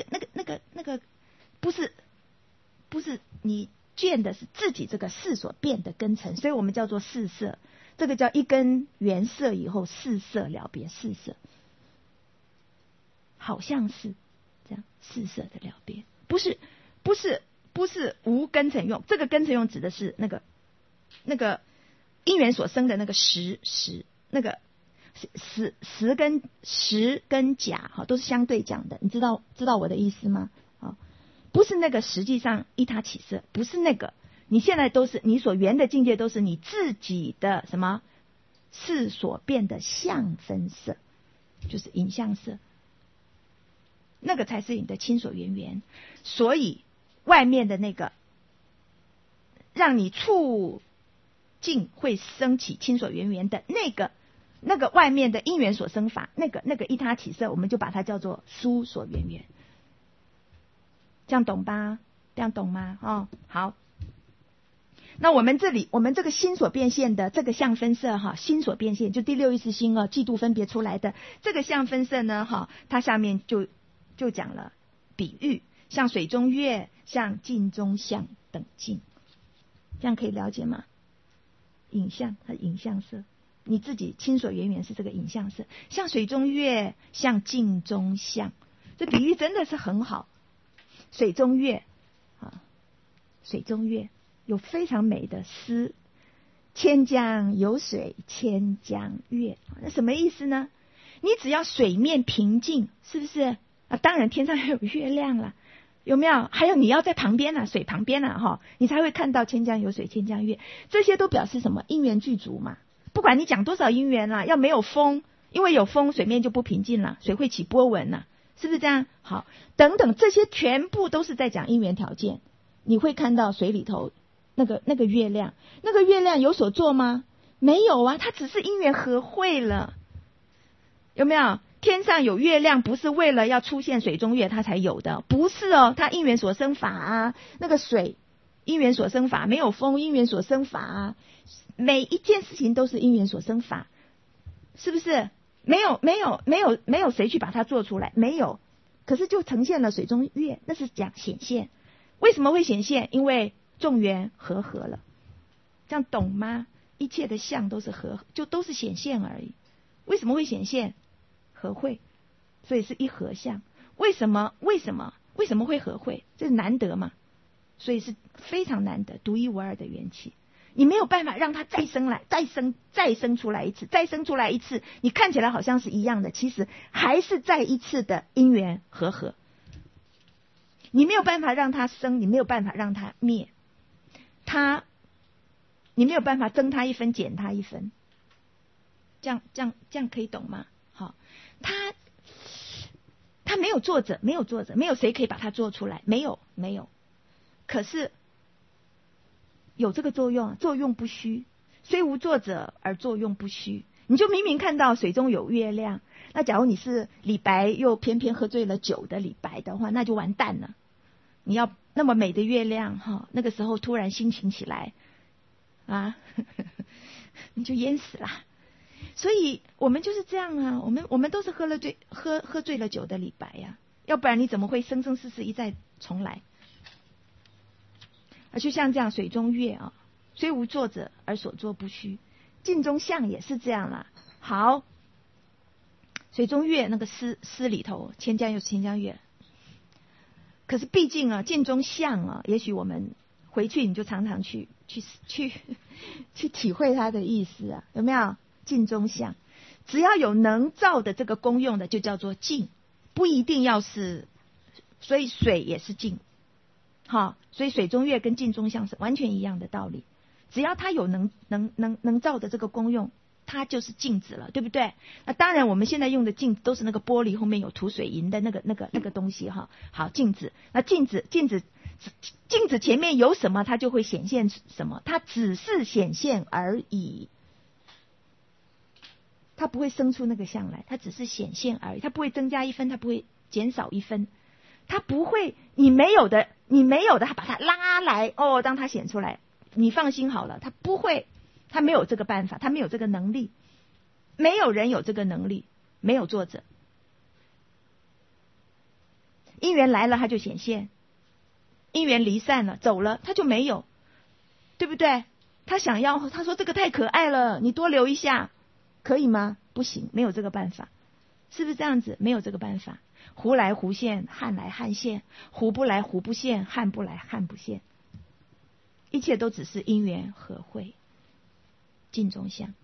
不是你见的是自己这个事所变的根尘，所以我们叫做事色。这个叫一根缘色以后事色了别，事色好像是这样，事色的了别，不是无根尘用。这个根尘用指的是那个因缘所生的那个实，那个实跟假都是相对讲的，你知道我的意思吗？不是那个实际上依他起色，不是那个，你现在都是你所缘的境界，都是你自己的什么事所变的相分色，就是影像色，那个才是你的亲所缘缘。所以外面的那个让你触境会升起亲所缘缘的那个外面的因缘所生法，那个依他起色，我们就把它叫做殊所缘缘。这样懂吧？这样懂吗？哦，好。那我们这个心所变现的这个相分色哈，心所变现就第六意识心哦，嫉妒分别出来的这个相分色呢哈，它下面就讲了比喻，像水中月，像镜中像等镜，这样可以了解吗？影像和影像色，你自己亲所缘缘是这个影像色，像水中月，像镜中像，这比喻真的是很好。水中月啊，水中月有非常美的诗，千江有水千江月，那什么意思呢？你只要水面平静，是不是啊？当然天上还有月亮了，有没有？还有你要在旁边啊，水旁边啊哈，你才会看到千江有水千江月，这些都表示什么？因缘具足嘛。不管你讲多少因缘啦，要没有风，因为有风水面就不平静了，水会起波纹了，是不是这样？好，等等，这些全部都是在讲因缘条件。你会看到水里头那个月亮，那个月亮有所作吗？没有啊，它只是因缘合会了，有没有？天上有月亮不是为了要出现水中月它才有的，不是哦，它因缘所生法啊，那个水因缘所生法，没有风因缘所生法啊，每一件事情都是因缘所生法，是不是？没有谁去把它做出来，没有，可是就呈现了水中月，那是讲显现。为什么会显现？因为众缘合了，这样懂吗？一切的相都是就都是显现而已。为什么会显现？合会，所以是一合相。为什么会合会？这是难得嘛，所以是非常难得、独一无二的缘起。你没有办法让它再生出来一次，再生出来一次，你看起来好像是一样的，其实还是再一次的因缘合。你没有办法让它生，你没有办法让它灭，你没有办法增它一分，减它一分，这样可以懂吗？好，它没有作者，没有谁可以把它做出来，没有，可是有这个作用，作用不虚，虽无作者而作用不虚。你就明明看到水中有月亮，那假如你是李白又偏偏喝醉了酒的李白的话，那就完蛋了。你要那么美的月亮哈，那个时候突然心情起来啊，你就淹死了。所以我们就是这样啊，我们都是喝醉了酒的李白呀，要不然你怎么会生生世世一再重来？就像这样，水中月啊，虽无作者而所作不虚，镜中像也是这样啦。好，水中月那个诗里头，千江又是千江月。可是毕竟啊，镜中像啊，也许我们回去你就常常去体会它的意思啊，有没有？镜中像，只要有能照的这个功用的，就叫做镜，不一定要是，所以水也是镜，好，所以水中月跟镜中像是完全一样的道理，只要它有能照的这个功用，它就是镜子了，对不对？那当然我们现在用的镜子都是那个玻璃后面有涂水银的那个东西哈。好，镜子，那镜子前面有什么它就会显现什么，它只是显现而已，它不会生出那个相来，它只是显现而已，它不会增加一分，它不会减少一分，它不会你没有的它把它拉来哦，当它显出来，你放心好了，它不会，它没有这个办法，它没有这个能力，没有人有这个能力，没有作者。因缘来了它就显现，因缘离散了走了它就没有，对不对？他说这个太可爱了，你多留一下可以吗？不行，没有这个办法，是不是这样子？没有这个办法。胡来胡现，汉来汉现，胡不来胡不现，汉不来汉不现，一切都只是因缘合会，镜中像。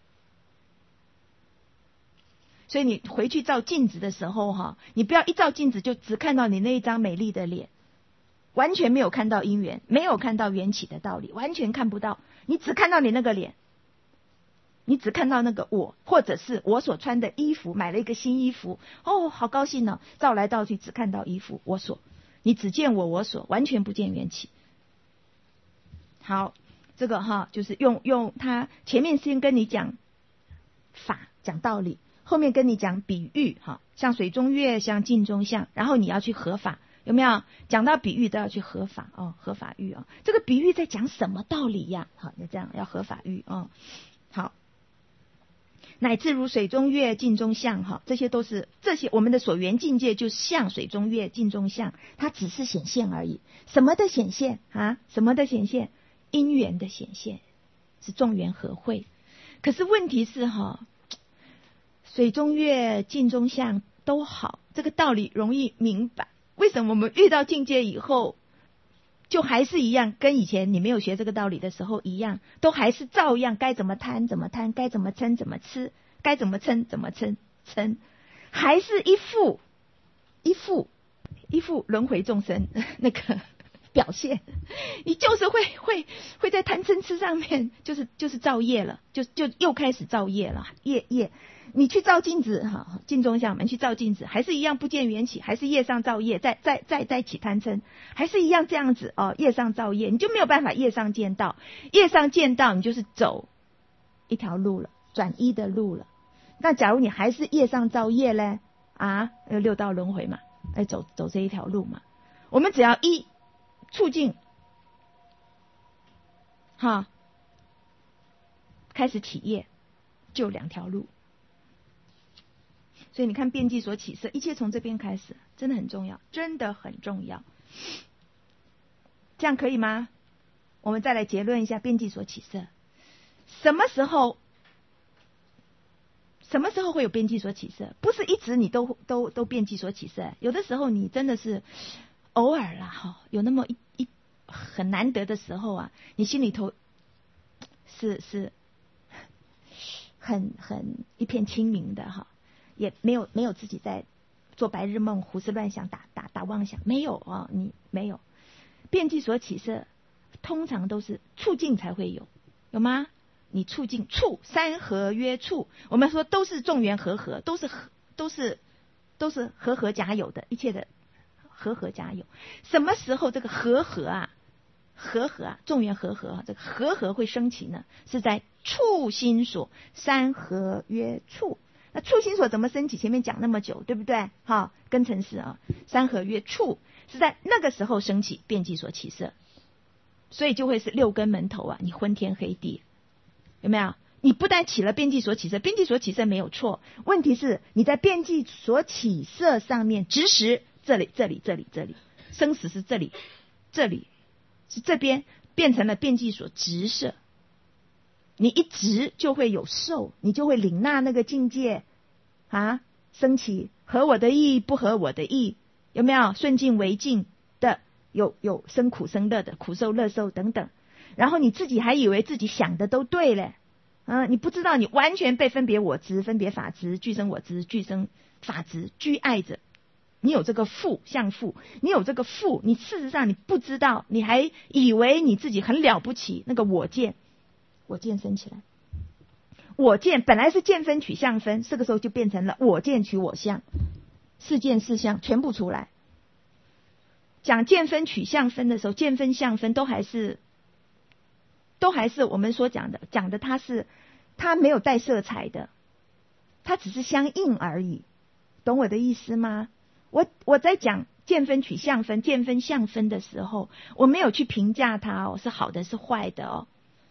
所以你回去照镜子的时候哈，你不要一照镜子就只看到你那一张美丽的脸，完全没有看到因缘，没有看到缘起的道理，完全看不到，你只看到你那个脸，你只看到那个我，或者是我所穿的衣服，买了一个新衣服，哦，好高兴呢，照来照去只看到衣服，我所，你只见我所，完全不见缘起。 好，这个哈就是用它前面先跟你讲法讲道理，后面跟你讲比喻哈，像水中月，像镜中像，然后你要去合法，有没有？讲到比喻都要去合法哦，合法喻哦。这个比喻在讲什么道理呀？好，就这样要合法喻哦。好，乃至如水中月，镜中像哈，这些我们的所缘境界，就是像水中月，镜中像，它只是显现而已。什么的显现啊？什么的显现？因缘的显现，是众缘合会。可是问题是哈，水中月，镜中像都好，这个道理容易明白。为什么我们遇到境界以后，就还是一样，跟以前你没有学这个道理的时候一样，都还是照样该怎么贪怎么贪，该怎么嗔怎么吃，该怎么嗔怎么嗔，还是一副轮回众生那个表现，你就是会在贪嗔痴上面，就是造业了，就又开始造业了，业。你去照镜子哈，镜中像，我们去照镜子，还是一样不见缘起，还是业上造业，再起贪嗔，还是一样这样子哦，业上造业，你就没有办法业上见道，业上见道，你就是走一条路了，转一的路了。那假如你还是业上造业嘞啊，六道轮回嘛，走这一条路嘛。我们只要一促进，哈，开始起业，就两条路。所以你看遍计所起色，一切从这边开始，真的很重要，真的很重要。这样可以吗？我们再来结论一下遍计所起色。什么时候会有遍计所起色？不是一直你都遍计所起色，有的时候你真的是偶尔啦哈，有那么一很难得的时候啊，你心里头是很一片清明的哈。也没有自己在做白日梦、胡思乱想、打妄想，没有啊，你没有。遍计所起色，通常都是促进才会有吗？你促进三合约促，我们说都是众缘和合，都是和合假有的，一切的和合假有。什么时候这个和合啊，众缘和合，这个和合会升起呢？是在触心所三合约处。那触心所怎么升起？前面讲那么久，对不对？好，根尘世啊，三合约处是在那个时候升起遍计所起色，所以就会是六根门头啊，你昏天黑地，有没有？你不但起了遍计所起色，遍计所起色没有错，问题是你在遍计所起色上面执实，这里，生死是这里是这边变成了遍计所执色。你一直就会有受，你就会领纳那个境界啊，升起合我的意，不合我的意，有没有？顺境为境的，有生苦生乐的，苦受乐受等等。然后你自己还以为自己想的都对嘞，你不知道你完全被分别我执、分别法执、俱生我执、俱生法执拘碍着。你有这个相负，你有这个负，你事实上你不知道，你还以为你自己很了不起，那个我见升起来，我见本来是见分取相分，这个时候就变成了我见取我相，四见四相全部出来。讲见分取相分的时候，见分相分都还是我们所讲的它没有带色彩的，它只是相应而已，懂我的意思吗？我在讲见分取相分、见分相分的时候，我没有去评价它是好的是坏的哦。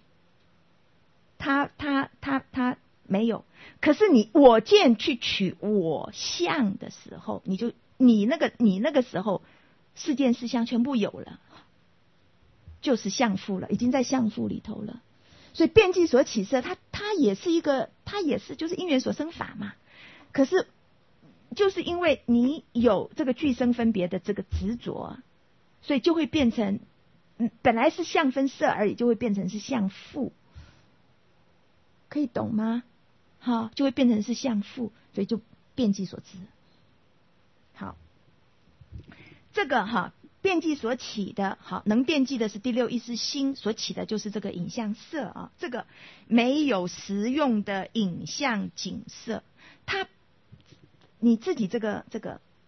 他没有，可是我见去取我相的时候，你那个时候四见四相全部有了，就是相负了，已经在相负里头了。所以遍计所起色，它也是就是因缘所生法嘛。可是就是因为你有这个俱生分别的这个执着，所以就会变成本来是相分色而已，就会变成是相负。可以懂吗？好，就会变成是相负，所以就遍计所知。好，这个遍计所起的，能遍计的是第六意识心所起的，就是这个影像色啊。这个没有实用的影像景色，你自己这个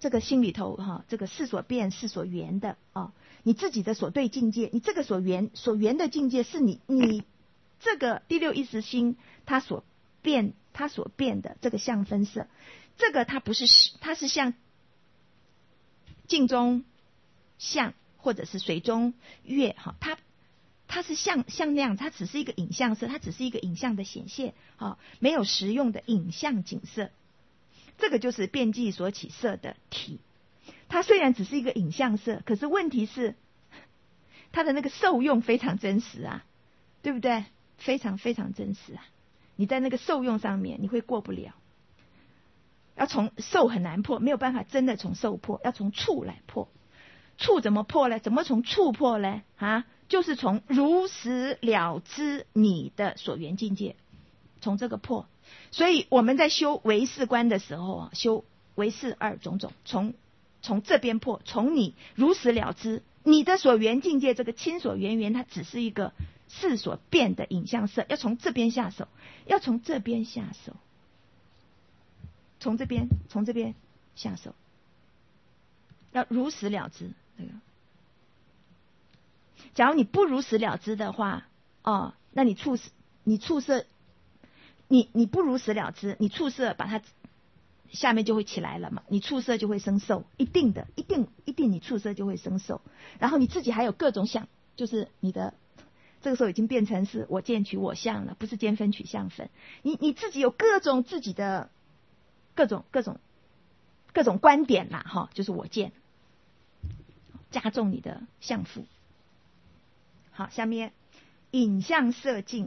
这个心里头这个是所变是所缘的你自己的所对境界，你这个所缘的境界是你这个第六意识心它所变的这个相分色，这个它不是它是像镜中像或者是水中月它是像那样，它只是一个影像色，它只是一个影像的显现没有实用的影像景色。这个就是遍计所起色的体，它虽然只是一个影像色，可是问题是它的那个受用非常真实啊，对不对？非常非常真实啊，你在那个受用上面你会过不了，要从受很难破，没有办法真的从受破，要从处来破。处怎么破呢？怎么从处破呢？就是从如实了知你的所缘境界，从这个破。所以我们在修唯识观的时候修唯识二种种，从这边破，从你如实了知你的所缘境界，这个亲所缘缘它只是一个是所变的影像色，要从这边下手，要从这边下手，从这边下手，要如实了知这个。假如你不如实了知的话那你触色你不如实了知，你触色把它下面就会起来了嘛，你触色就会生受，一定你触色就会生受。然后你自己还有各种想，就是你的这个时候已经变成是我见取我相了，不是见分取相分。你自己有各种自己的各种观点啦就是我见，加重你的相负。好，下面影像色境，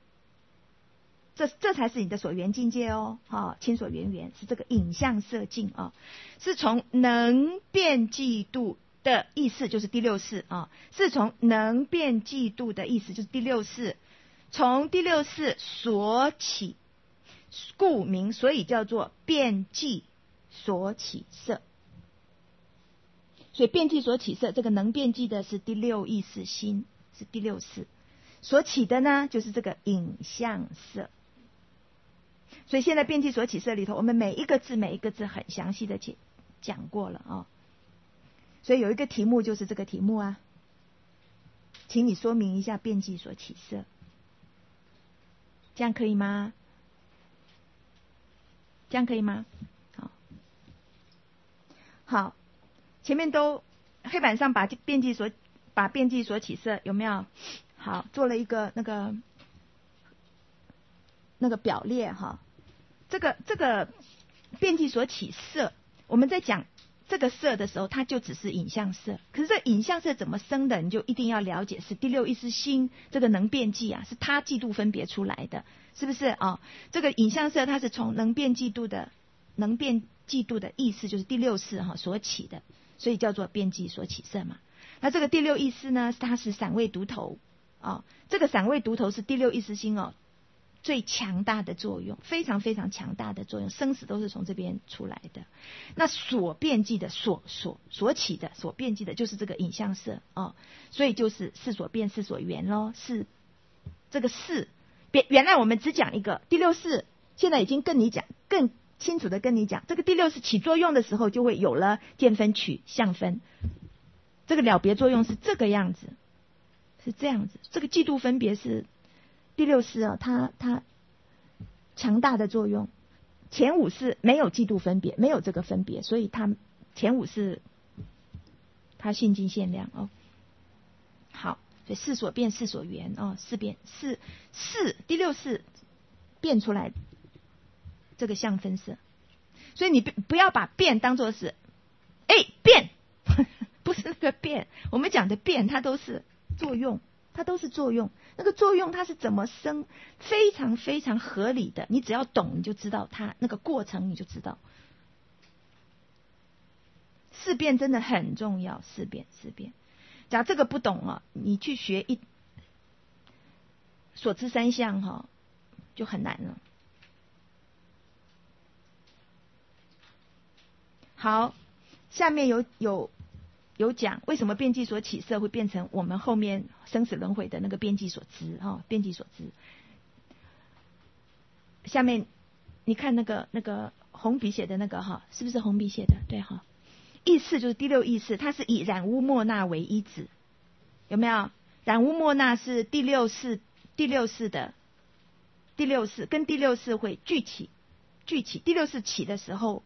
这才是你的所缘境界亲所缘缘是这个影像色境是从能变计度的意思，就是第六识是从能变计度的意思，就是第六识，从第六识所起，故名，所以叫做变计所起色。所以变计所起色，这个能变计的是第六意识心，是第六识所起的呢，就是这个影像色。所以现在变计所起色里头，我们每一个字很详细的讲过了所以有一个题目就是这个题目请你说明一下变计所起色，这样可以吗？这样可以吗？好，前面都黑板上把变计所起色有没有？好，做了一个那个表列这个变计所起色，我们在讲这个色的时候，它就只是影像色。可是这影像色怎么生的，你就一定要了解，是第六意识心这个能变计是它计度分别出来的，是不是这个影像色它是从能变计度的意思，就是第六识所起的，所以叫做变计所起色嘛。那这个第六意识呢，它是散位独头这个散位独头是第六意识心最强大的作用，非常非常强大的作用，生死都是从这边出来的。那所变计的所起的所变计的就是这个影像色所以就是是所变是所缘咯，是这个是原来我们只讲一个第六识，现在已经更清楚的跟你讲，这个第六识起作用的时候就会有了见分取相分，这个了别作用是这个样子，是这样子。这个计度分别是第六识它强大的作用。前五识没有计度分别，没有这个分别，所以它前五识它性尽限量好，所以是所变是所缘是变是第六识变出来这个相分色。所以你不要把变当作是变不是那个变，我们讲的变它都是作用，它都是作用。那个作用它是怎么生，非常非常合理的，你只要懂你就知道它那个过程，你就知道事变真的很重要。事变假如这个不懂你去学所知三相就很难了。好，下面有讲为什么变计所起色会变成我们后面生死轮回的那个变计所知变计所知。下面你看那个红笔写的那个是不是红笔写的？对意识就是第六意识，它是以染污莫那为一指，有没有？染污莫那是第六识跟第六识会聚起，第六识起的时候，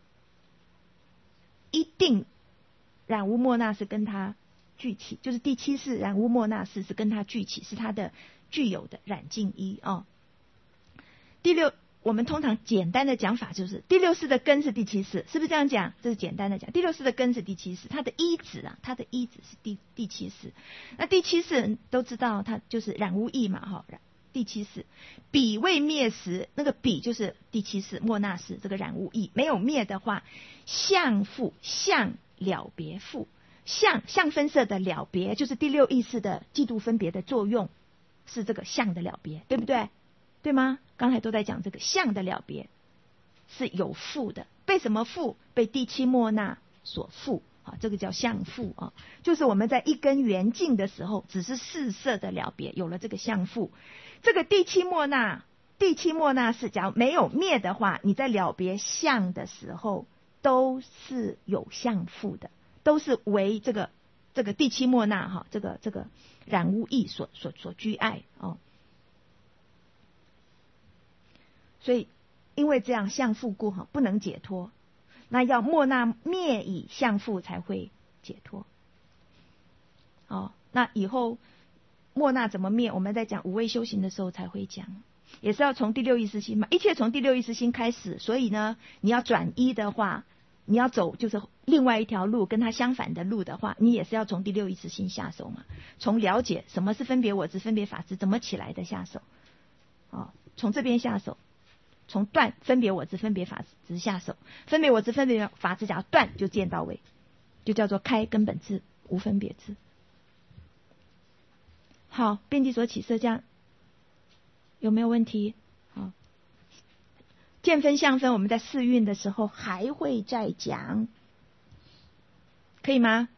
一定染污莫那是跟它聚起，就是第七识染污莫那是跟它聚起，是它的具有的染净一哦。第六，我们通常简单的讲法就是第六识的根是第七识，是不是这样讲？这是简单的讲，第六识的根是第七识，它的一指是第七识。那第七识都知道，它就是染污意嘛，哈，第七识。彼未灭时，那个彼就是第七识莫那识，这个染污意没有灭的话，相复，相了别复，相分色的了别，就是第六意识的嫉妒分别的作用，是这个相的了别，对不对？对吗？刚才都在讲这个相的了别是有复的，被什么复？被第七莫那所复啊，这个叫相复啊，就是我们在一根圆净的时候，只是四色的了别，有了这个相复。这个第七莫那是假如没有灭的话，你在了别相的时候都是有相复的，都是为这个第七莫那哈，这个染污意所居碍哦。所以因为这样相复故不能解脱，那要莫那灭以相复才会解脱。哦，那以后莫那怎么灭，我们在讲无畏修行的时候才会讲，也是要从第六意识心嘛，一切从第六意识心开始。所以呢，你要转依的话，你要走就是另外一条路，跟它相反的路的话，你也是要从第六意识心下手嘛，从了解什么是分别我执、分别法执怎么起来的下手。哦，从这边下手。从断分别我执、分别法执下手，分别我执、分别法执，假如断就见到位，就叫做开根本智，无分别智。好，遍计所起色，这样有没有问题？好，见分相分，我们在四蕴的时候还会再讲，可以吗？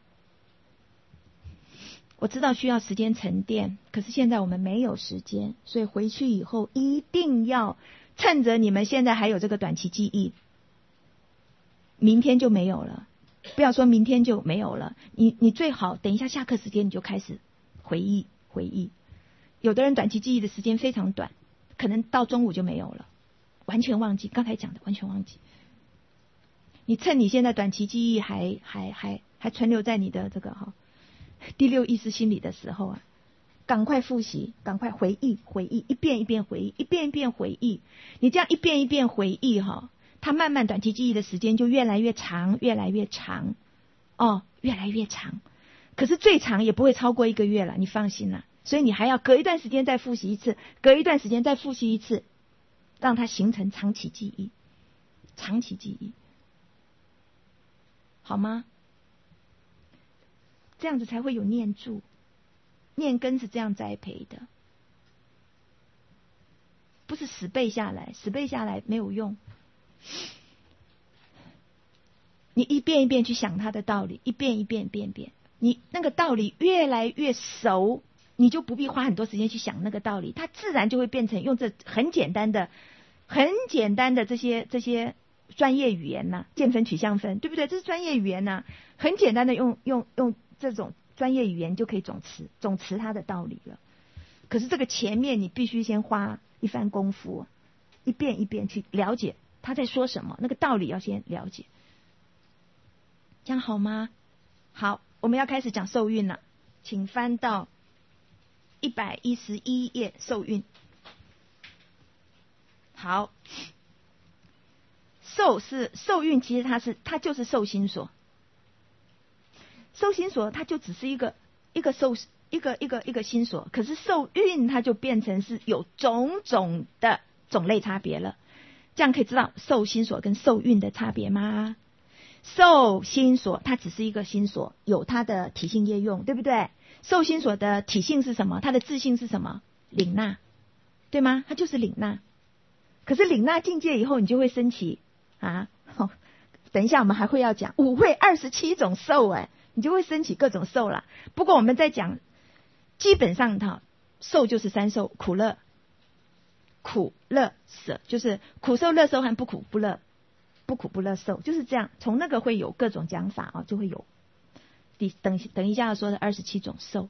我知道需要时间沉淀，可是现在我们没有时间，所以回去以后一定要趁着你们现在还有这个短期记忆，明天就没有了，不要说明天就没有了，你最好等一下下课时间你就开始回忆。有的人短期记忆的时间非常短，可能到中午就没有了，完全忘记，刚才讲的完全忘记。你趁你现在短期记忆还存留在你的这个第六意识心理的时候啊，赶快复习，赶快回忆，一遍一遍回忆，一遍一遍回忆。你这样一遍一遍回忆它慢慢短期记忆的时间就越来越长，越来越长。可是最长也不会超过1个月了，你放心啦。所以你还要隔一段时间再复习一次，隔一段时间再复习一次，让它形成长期记忆，好吗？这样子才会有念住，念根是这样栽培的，不是死背下来没有用。你一遍一遍去想它的道理，一遍一遍，你那个道理越来越熟，你就不必花很多时间去想那个道理，它自然就会变成用这很简单的这些专业语言呐，见分取相分，对不对？这是专业语言呐，很简单的用这种专业语言就可以总持它的道理了。可是这个前面你必须先花一番功夫，一遍一遍去了解他在说什么，那个道理要先了解，这样好吗？好，我们要开始讲受孕了，请翻到111页受孕。好，受孕，其实它就是受心所。受心所它就只是一个心所，可是受孕它就变成是有种种的种类差别了。这样可以知道受心所跟受孕的差别吗？受心所它只是一个心所，有它的体性业用，对不对？受心所的体性是什么？它的自性是什么？领纳，对吗？它就是领纳。可是领纳境界以后，你就会升起等一下我们还会要讲5会27种受，你就会升起各种受啦。不过我们在讲，基本上受就是3受：苦乐舍，就是苦受乐受和不苦不乐不苦不乐受，就是这样。从那个会有各种讲法啊，就会有等一下要说的27种受。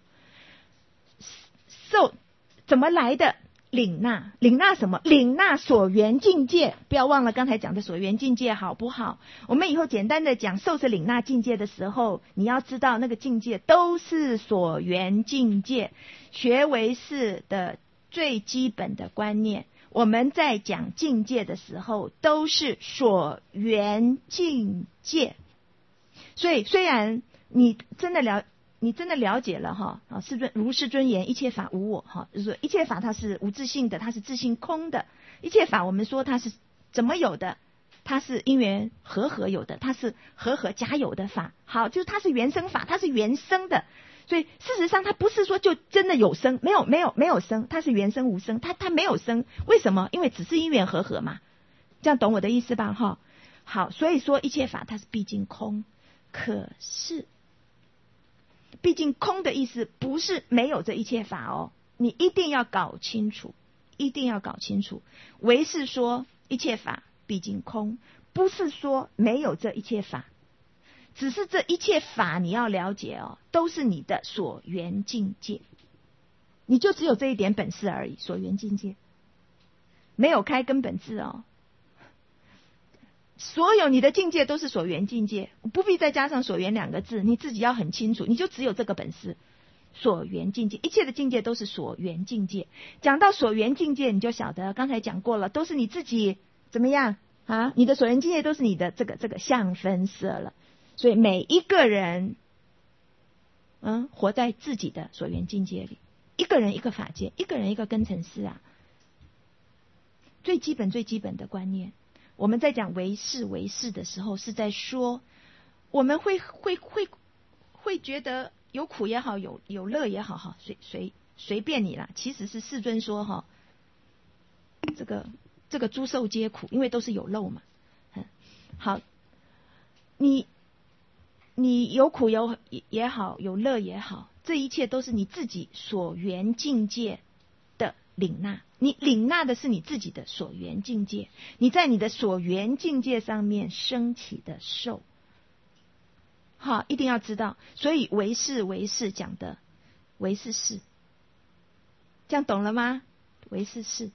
受怎么来的？领纳，领纳什么？领纳所缘境界。不要忘了刚才讲的所缘境界，好不好？我们以后简单的讲受是领纳境界的时候，你要知道那个境界都是所缘境界。学唯识的最基本的观念，我们在讲境界的时候都是所缘境界。所以虽然你真的了解了哈啊，如是尊言，一切法无我哈，就是说一切法它是无自性的，它是自性空的。一切法我们说它是怎么有的？它是因缘和有的，它是和假有的法。好，就是它是原生法，它是原生的。所以事实上它不是说就真的有生，没有生，它是原生无生，它没有生。为什么？因为只是因缘和嘛。这样懂我的意思吧？哈，好，所以说一切法它是毕竟空，可是。毕竟空的意思不是没有这一切法哦，你一定要搞清楚，一定要搞清楚。唯是说一切法毕竟空，不是说没有这一切法，只是这一切法你要了解哦，都是你的所缘境界，你就只有这一点本事而已。所缘境界没有开根本智哦，所有你的境界都是所缘境界，不必再加上所缘2个字，你自己要很清楚，你就只有这个本事。所缘境界，一切的境界都是所缘境界。讲到所缘境界，你就晓得刚才讲过了，都是你自己怎么样啊？你的所缘境界都是你的这个相分色了。所以每一个人活在自己的所缘境界里，一个人一个法界，一个人一个根尘识啊。最基本的观念，我们在讲唯识的时候，是在说我们会觉得有苦也好，有乐也好哈，随便你啦。其实是世尊说哈，这个诸受皆苦，因为都是有漏嘛。好，你有苦也好，有乐也好，这一切都是你自己所缘境界的领纳。你领纳的是你自己的所缘境界，你在你的所缘境界上面升起的受。好，一定要知道。所以唯识讲的唯是事，这样懂了吗？唯是事，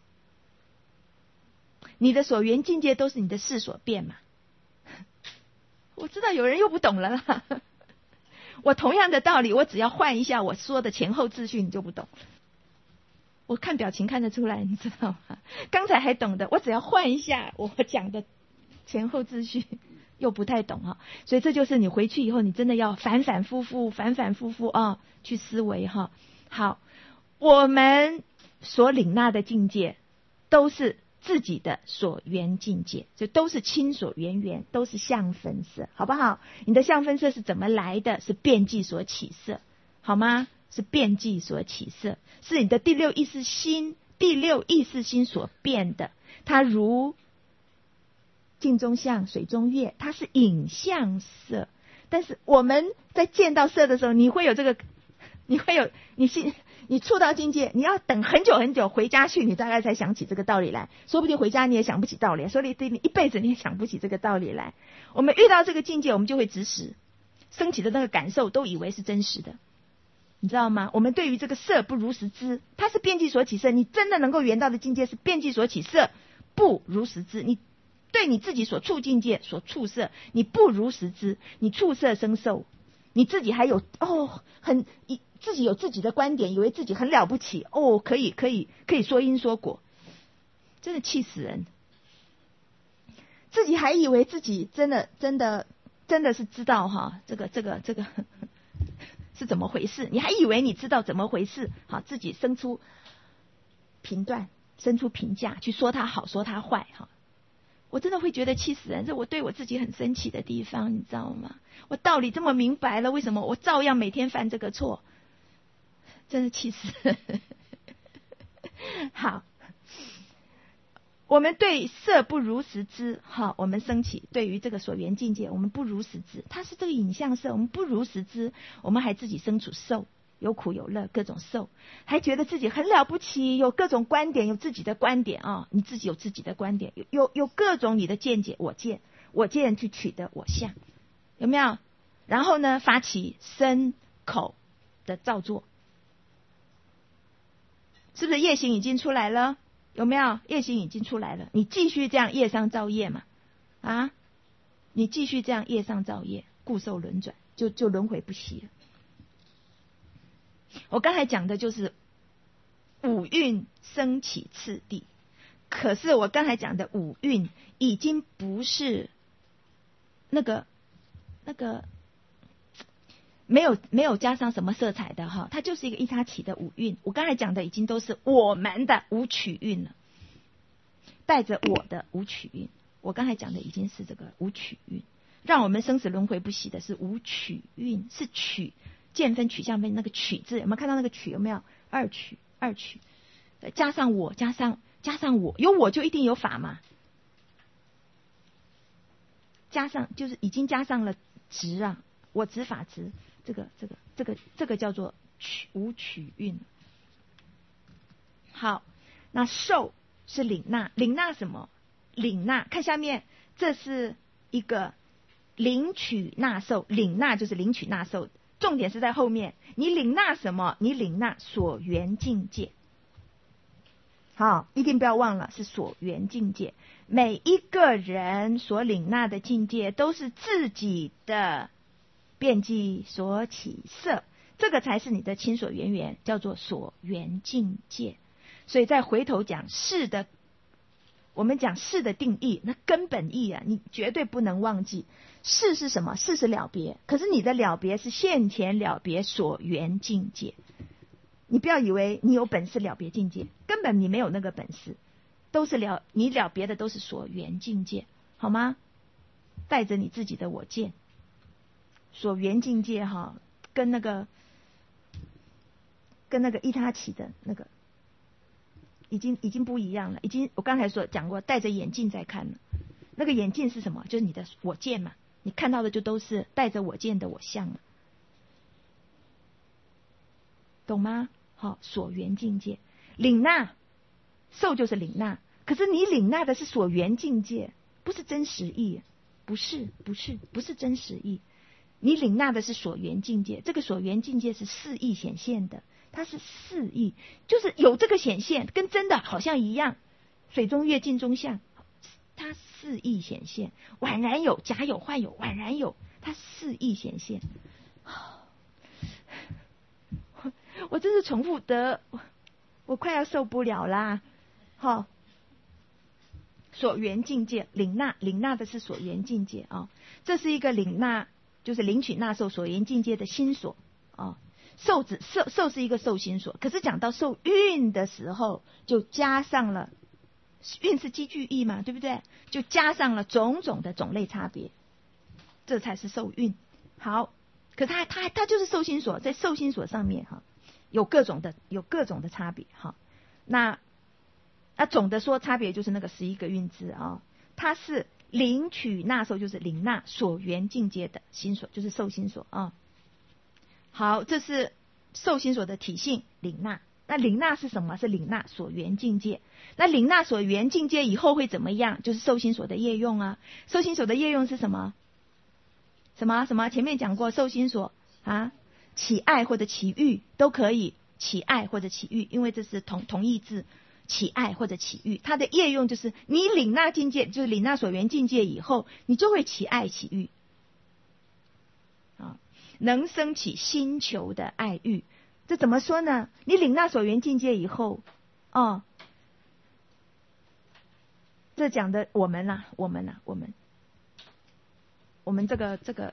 你的所缘境界都是你的事所变嘛。我知道有人又不懂了啦。我同样的道理，我只要换一下我说的前后秩序，你就不懂。我看表情看得出来，你知道吗？刚才还懂的，我只要换一下我讲的前后秩序，又不太懂啊。所以这就是你回去以后，你真的要反反复复啊，去思维哈。好，我们所领纳的境界，都是自己的所缘境界，就都是亲所缘，都是相分色，好不好？你的相分色是怎么来的？是遍计所起色，好吗？是遍计所起色，是你的第六意识心所变的。它如镜中像，水中月，它是影像色。但是我们在见到色的时候，你触到境界，你要等很久回家去，你大概才想起这个道理来。说不定回家你也想不起道理，所以你一辈子你也想不起这个道理来。我们遇到这个境界，我们就会执实，升起的那个感受都以为是真实的。你知道吗？我们对于这个色不如实知，它是遍计所起色。你真的能够圆到的境界是遍计所起色，不如实知。你对你自己所触境界所触色，你不如实知，你触色生受，你自己还有自己有自己的观点，以为自己很了不起哦，可以说因说果，真的气死人。自己还以为自己真的是知道哈，这个是怎么回事？你还以为你知道怎么回事？好，自己生出评断，生出评价，去说他好，说他坏哈。我真的会觉得气死人，这我对我自己很生气的地方，你知道吗？我道理这么明白了，为什么我照样每天犯这个错？真是气死人。好，我们对色不如实知，好，我们升起对于这个所缘境界，我们不如实知，它是这个影像色，我们不如实知，我们还自己生出受，有苦有乐，各种受，还觉得自己很了不起，有各种观点，有自己的观点啊，你自己有自己的观点，有各种你的见解，我见， 我见去取得我相，有没有？然后呢，发起身口的造作，是不是业行已经出来了？有没有？业行已经出来了，你继续这样业上造业嘛，啊，你继续这样业上造业，故受轮转，就轮回不息了。我刚才讲的就是五蕴升起次第，可是我刚才讲的五蕴已经不是那个没有加上什么色彩的哈，它就是一个依他起的五蕴。我刚才讲的已经都是我们的五取蕴了，带着我的五取蕴。我刚才讲的已经是这个五取蕴，让我们生死轮回不息的是五取蕴，是取见分取相分那个取字，有没有看到那个取？有没有二取？加上我，加上我，有我就一定有法嘛，加上就是已经加上了执啊，我执法执，这个叫做五取蕴。好，那受是领纳，领纳什么？领纳，看下面，这是一个领取纳受，领纳就是领取纳受，重点是在后面。你领纳什么？你领纳所缘境界。好，一定不要忘了是所缘境界。每一个人所领纳的境界都是自己的遍计所起色，这个才是你的亲所缘缘，叫做所缘境界。所以再回头讲事的，我们讲事的定义，那根本义啊，你绝对不能忘记。事是什么？事是了别，可是你的了别是现前了别所缘境界。你不要以为你有本事了别境界，根本你没有那个本事，都是你了别的都是所缘境界，好吗？带着你自己的我见，所缘境界哈，跟那个依他起的那个已经不一样了，我刚才讲过，戴着眼镜在看了，那个眼镜是什么？就是你的我见嘛，你看到的就都是带着我见的我相了，懂吗？好，所缘境界，领纳受就是领纳，可是你领纳的是所缘境界，不是真实义，不是真实义，你领纳的是所缘境界，这个所缘境界是四义显现的，它是四义，就是有这个显现，跟真的好像一样，水中月镜中像，它四义显现，宛然有，假有幻有，宛然有，它四义显现。我真是重复的，我快要受不了啦！好，所缘境界，领纳的是所缘境界啊，这是一个领纳，就是领取纳受所缘境界的心所啊。受是一个受心所，可是讲到受蕴的时候，就加上了蕴是积聚义嘛，对不对？就加上了种种的种类差别，这才是受蕴。好，可是它就是受心所，在受心所上面哈。有各种的差别哈，那总的说差别就是那个11个蕴支啊，它是领取纳受，就是领纳所缘境界的心所，就是受心所啊。好，这是受心所的体性领纳。那领纳是什么？是领纳所缘境界。那领纳所缘境界以后会怎么样？就是受心所的业用啊。受心所的业用是什么？什么？前面讲过，受心所啊。起爱或者起欲都可以，起爱或者起欲，因为这是同义字，起爱或者起欲，它的业用就是你领纳境界，就是领纳所缘境界以后，你就会起爱起欲啊，能生起心求的爱欲。这怎么说呢？你领纳所缘境界以后，这讲的我们这个。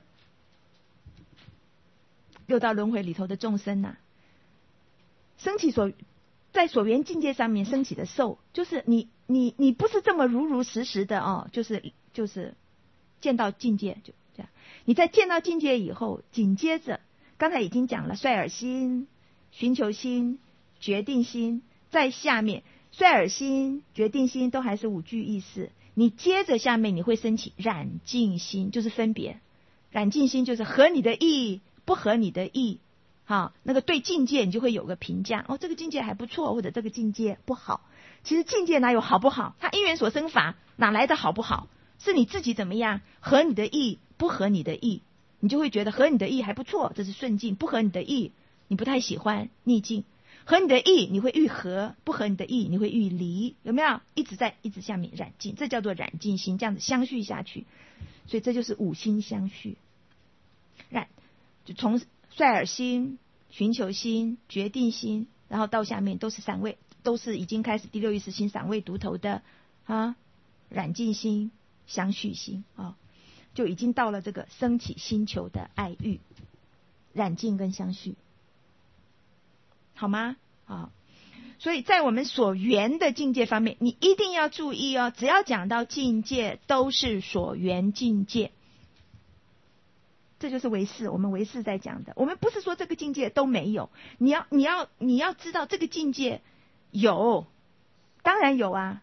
六道轮回里头的众生呐，升起在所缘境界上面升起的受，就是你不是这么如实的哦，就是见到境界就这样。你在见到境界以后，紧接着刚才已经讲了率尔心、寻求心、决定心，在下面率尔心、决定心都还是五具意识，你接着下面你会升起染净心，就是分别。染净心就是合你的意，不合你的意，那个对境界你就会有个评价，这个境界还不错，或者这个境界不好。其实境界哪有好不好？它因缘所生法，哪来的好不好？ 是你自己怎么样，合你的意，不合你的意，你就会觉得合你的意还不错，这是顺境；不合你的意，你不太喜欢，逆境。合你的意你会愈合，不合你的意你会愈离，有没有？一直下面染尽，这叫做染尽心，这样子相续下去。所以这就是五心相续。就从率尔心、寻求心、决定心，然后到下面都是散位，都是已经开始第六意识心散位独头的染尽心、相续心就已经到了这个升起心求的爱欲，染尽跟相续，好吗？所以在我们所缘的境界方面，你一定要注意只要讲到境界，都是所缘境界。这就是唯识，我们唯识在讲的。我们不是说这个境界都没有，你要知道这个境界有，当然有啊，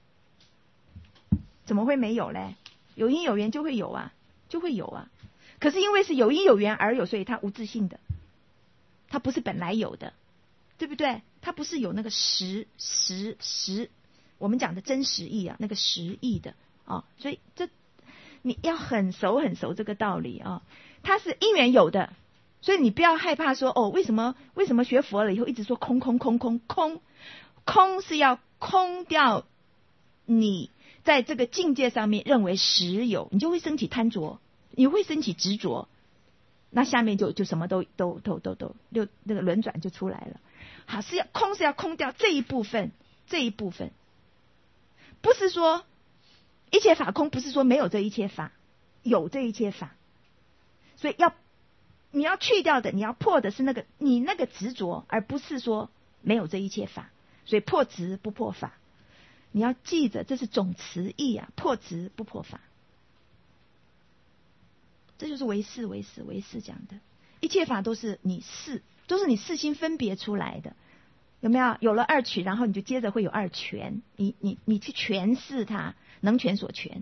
怎么会没有嘞？有因有缘就会有啊，可是因为是有因有缘而有，所以它无自性的，它不是本来有的，对不对？它不是有那个实，我们讲的真实义那个实义的所以这你要很熟这个道理它是因缘有的，所以你不要害怕说为什么学佛了以后一直说空是要空掉你在这个境界上面认为实有，你就会升起贪着，你会升起执着，那下面就什么都那个轮转就出来了。好，是要空掉这一部分，不是说一切法空，不是说没有这一切法，有这一切法。所以你要去掉的，你要破的是你那个执着，而不是说没有这一切法。所以破执不破法，你要记着，这是总词义破执不破法。这就是唯识讲的，一切法都是你四心分别出来的，有没有？有了二取，然后你就接着会有二全，你去诠释它，能全所全。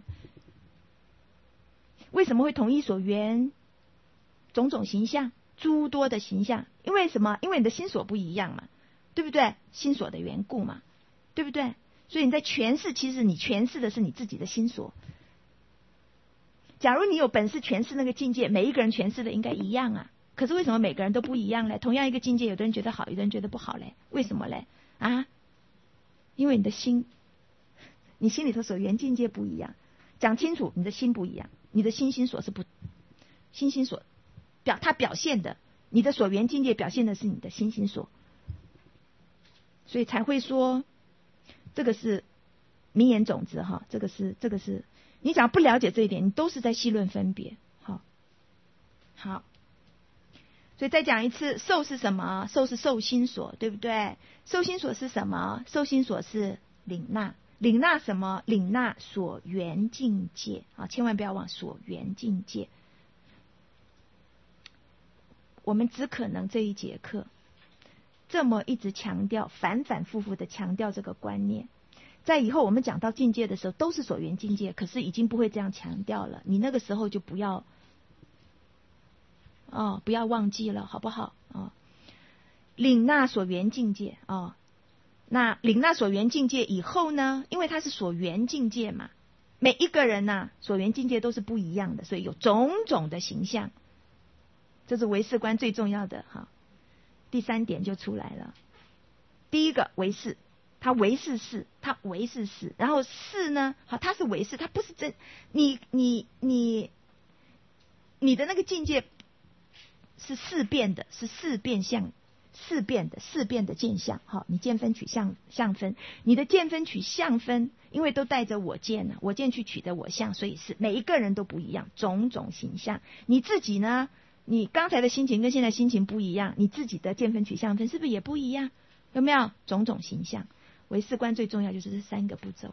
为什么会统一所缘？种种形象，诸多的形象，因为什么？因为你的心所不一样嘛，对不对？心所的缘故嘛，对不对？所以你在诠释，其实你诠释的是你自己的心所。假如你有本事诠释那个境界，每一个人诠释的应该一样可是为什么每个人都不一样嘞？同样一个境界，有的人觉得好，有的人觉得不好嘞？为什么嘞？因为你的心，你心里头所缘境界不一样。讲清楚，你的心不一样，你的心所是不，心所它表现的，你的所缘境界表现的是你的心所，所以才会说这个是名言种子这个是你只要不了解这一点，你都是在戏论分别。好，所以再讲一次，受是什么？受是受心所，对不对？受心所是什么？受心所是领纳。领纳什么？领纳所缘境界千万不要忘所缘境界。我们只可能这一节课这么一直强调，反复的强调这个观念，在以后我们讲到境界的时候都是所缘境界，可是已经不会这样强调了。你那个时候就不要忘记了，好不好领纳所缘境界那领纳所缘境界以后呢，因为它是所缘境界嘛，每一个人所缘境界都是不一样的，所以有种种的形象。这是唯识观最重要的第三点就出来了。第一个唯识，它唯识是，然后识呢它是唯识，它不是真，你的那个境界是四变的，是四变的见相你见分取相分，你的见分取相分，因为都带着我见我见去取的我相，所以是每一个人都不一样，种种形象。你自己呢，你刚才的心情跟现在心情不一样，你自己的见分取相分是不是也不一样？有没有？种种形象。唯识观最重要就是这三个步骤。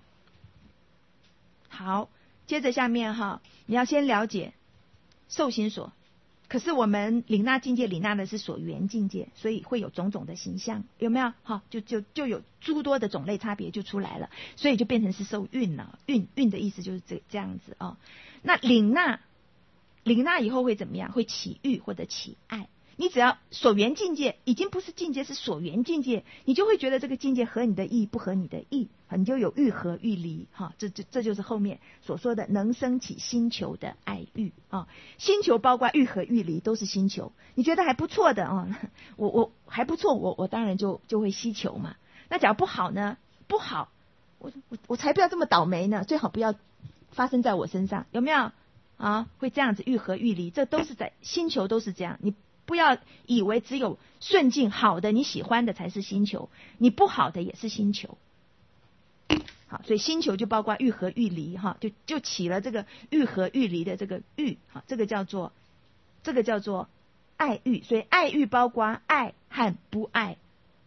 好，接着下面你要先了解受心所。可是我们领纳境界领纳的是所缘境界，所以会有种种的形象，有没有？就有诸多的种类差别就出来了，所以就变成是受蕴了。蕴的意思就是这样子那领纳以后会怎么样？会起欲或者起爱。你只要所缘境界已经不是境界，是所缘境界，你就会觉得这个境界合你的意，不合你的意， 你就有欲合欲离这就是后面所说的能生起星球的爱欲星球包括欲合欲离都是星球，你觉得还不错的我还不错，我当然就会希求嘛。那假如不好呢？不好，我才不要这么倒霉呢，最好不要发生在我身上，有没有会这样子欲合欲离，这都是在星球都是这样，你不要以为只有顺境好的你喜欢的才是星球，你不好的也是星球。好，所以星球就包括欲合欲离就起了这个欲合欲离的这个欲这个叫做爱欲，所以爱欲包括爱和不爱，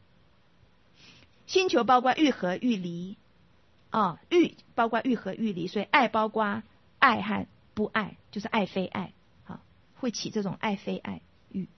星球包括欲合欲离欲包括欲合欲离，所以爱包括爱和不爱，就是爱非爱会起这种爱非爱欲。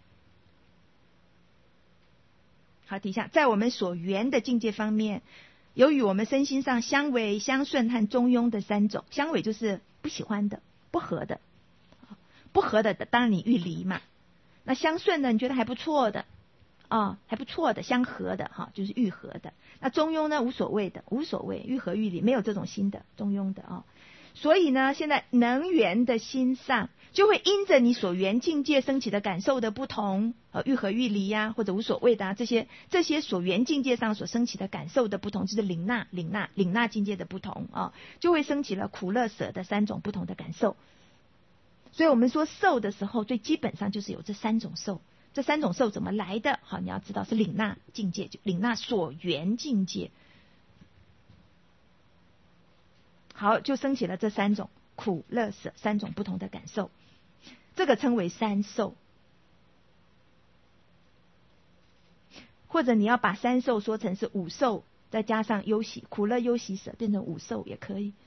好，底下在我们所缘的境界方面，由于我们身心上相违、相顺和中庸的三种，相违就是不喜欢的、不合的，不合的当然你欲离嘛。那相顺的你觉得还不错的还不错的，相合的就是欲合的。那中庸呢，无所谓的，无所谓，欲合欲离，没有这种心的，中庸的所以呢，现在能缘的心上就会因着你所缘境界升起的感受的不同欲合欲离或者无所谓的这些所缘境界上所升起的感受的不同，就是领纳境界的不同就会升起了苦乐舍的三种不同的感受。所以我们说受的时候，最基本上就是有这三种受。这三种受怎么来的？好，你要知道是领纳境界，就领纳所缘境界。好，就升起了这三种苦乐舍三种不同的感受，这个称为三受。或者你要把三受说成是五受，再加上忧喜，苦乐忧喜舍变成五受也可以。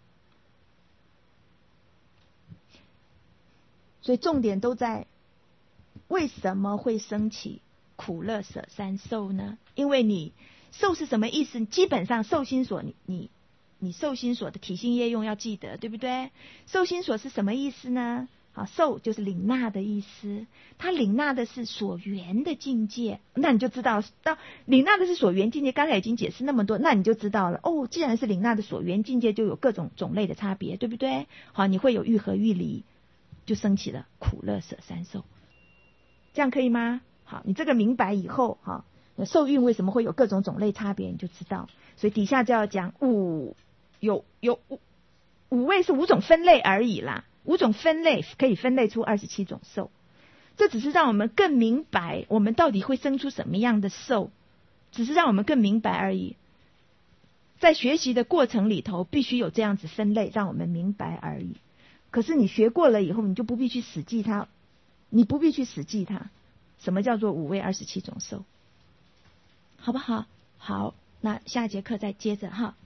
所以重点都在为什么会升起苦乐舍三受呢？因为你受是什么意思？基本上受心所你受心所的体性业用要记得，对不对？受心所是什么意思呢？好，受就是领纳的意思，它领纳的是所缘的境界，那你就知道到领纳的是所缘境界，刚才已经解释那么多，那你就知道了既然是领纳的所缘境界，就有各种种类的差别，对不对？好，你会有欲合欲离，就升起了苦乐舍三受，这样可以吗？好，你这个明白以后受蕴为什么会有各种种类差别，你就知道。所以底下就要讲有五位是五种分类而已啦，五种分类可以分类出27种受，这只是让我们更明白我们到底会生出什么样的受，只是让我们更明白而已。在学习的过程里头必须有这样子分类，让我们明白而已。可是你学过了以后，你就不必去死记它，什么叫做五位27种受，好不好？好，那下节课再接着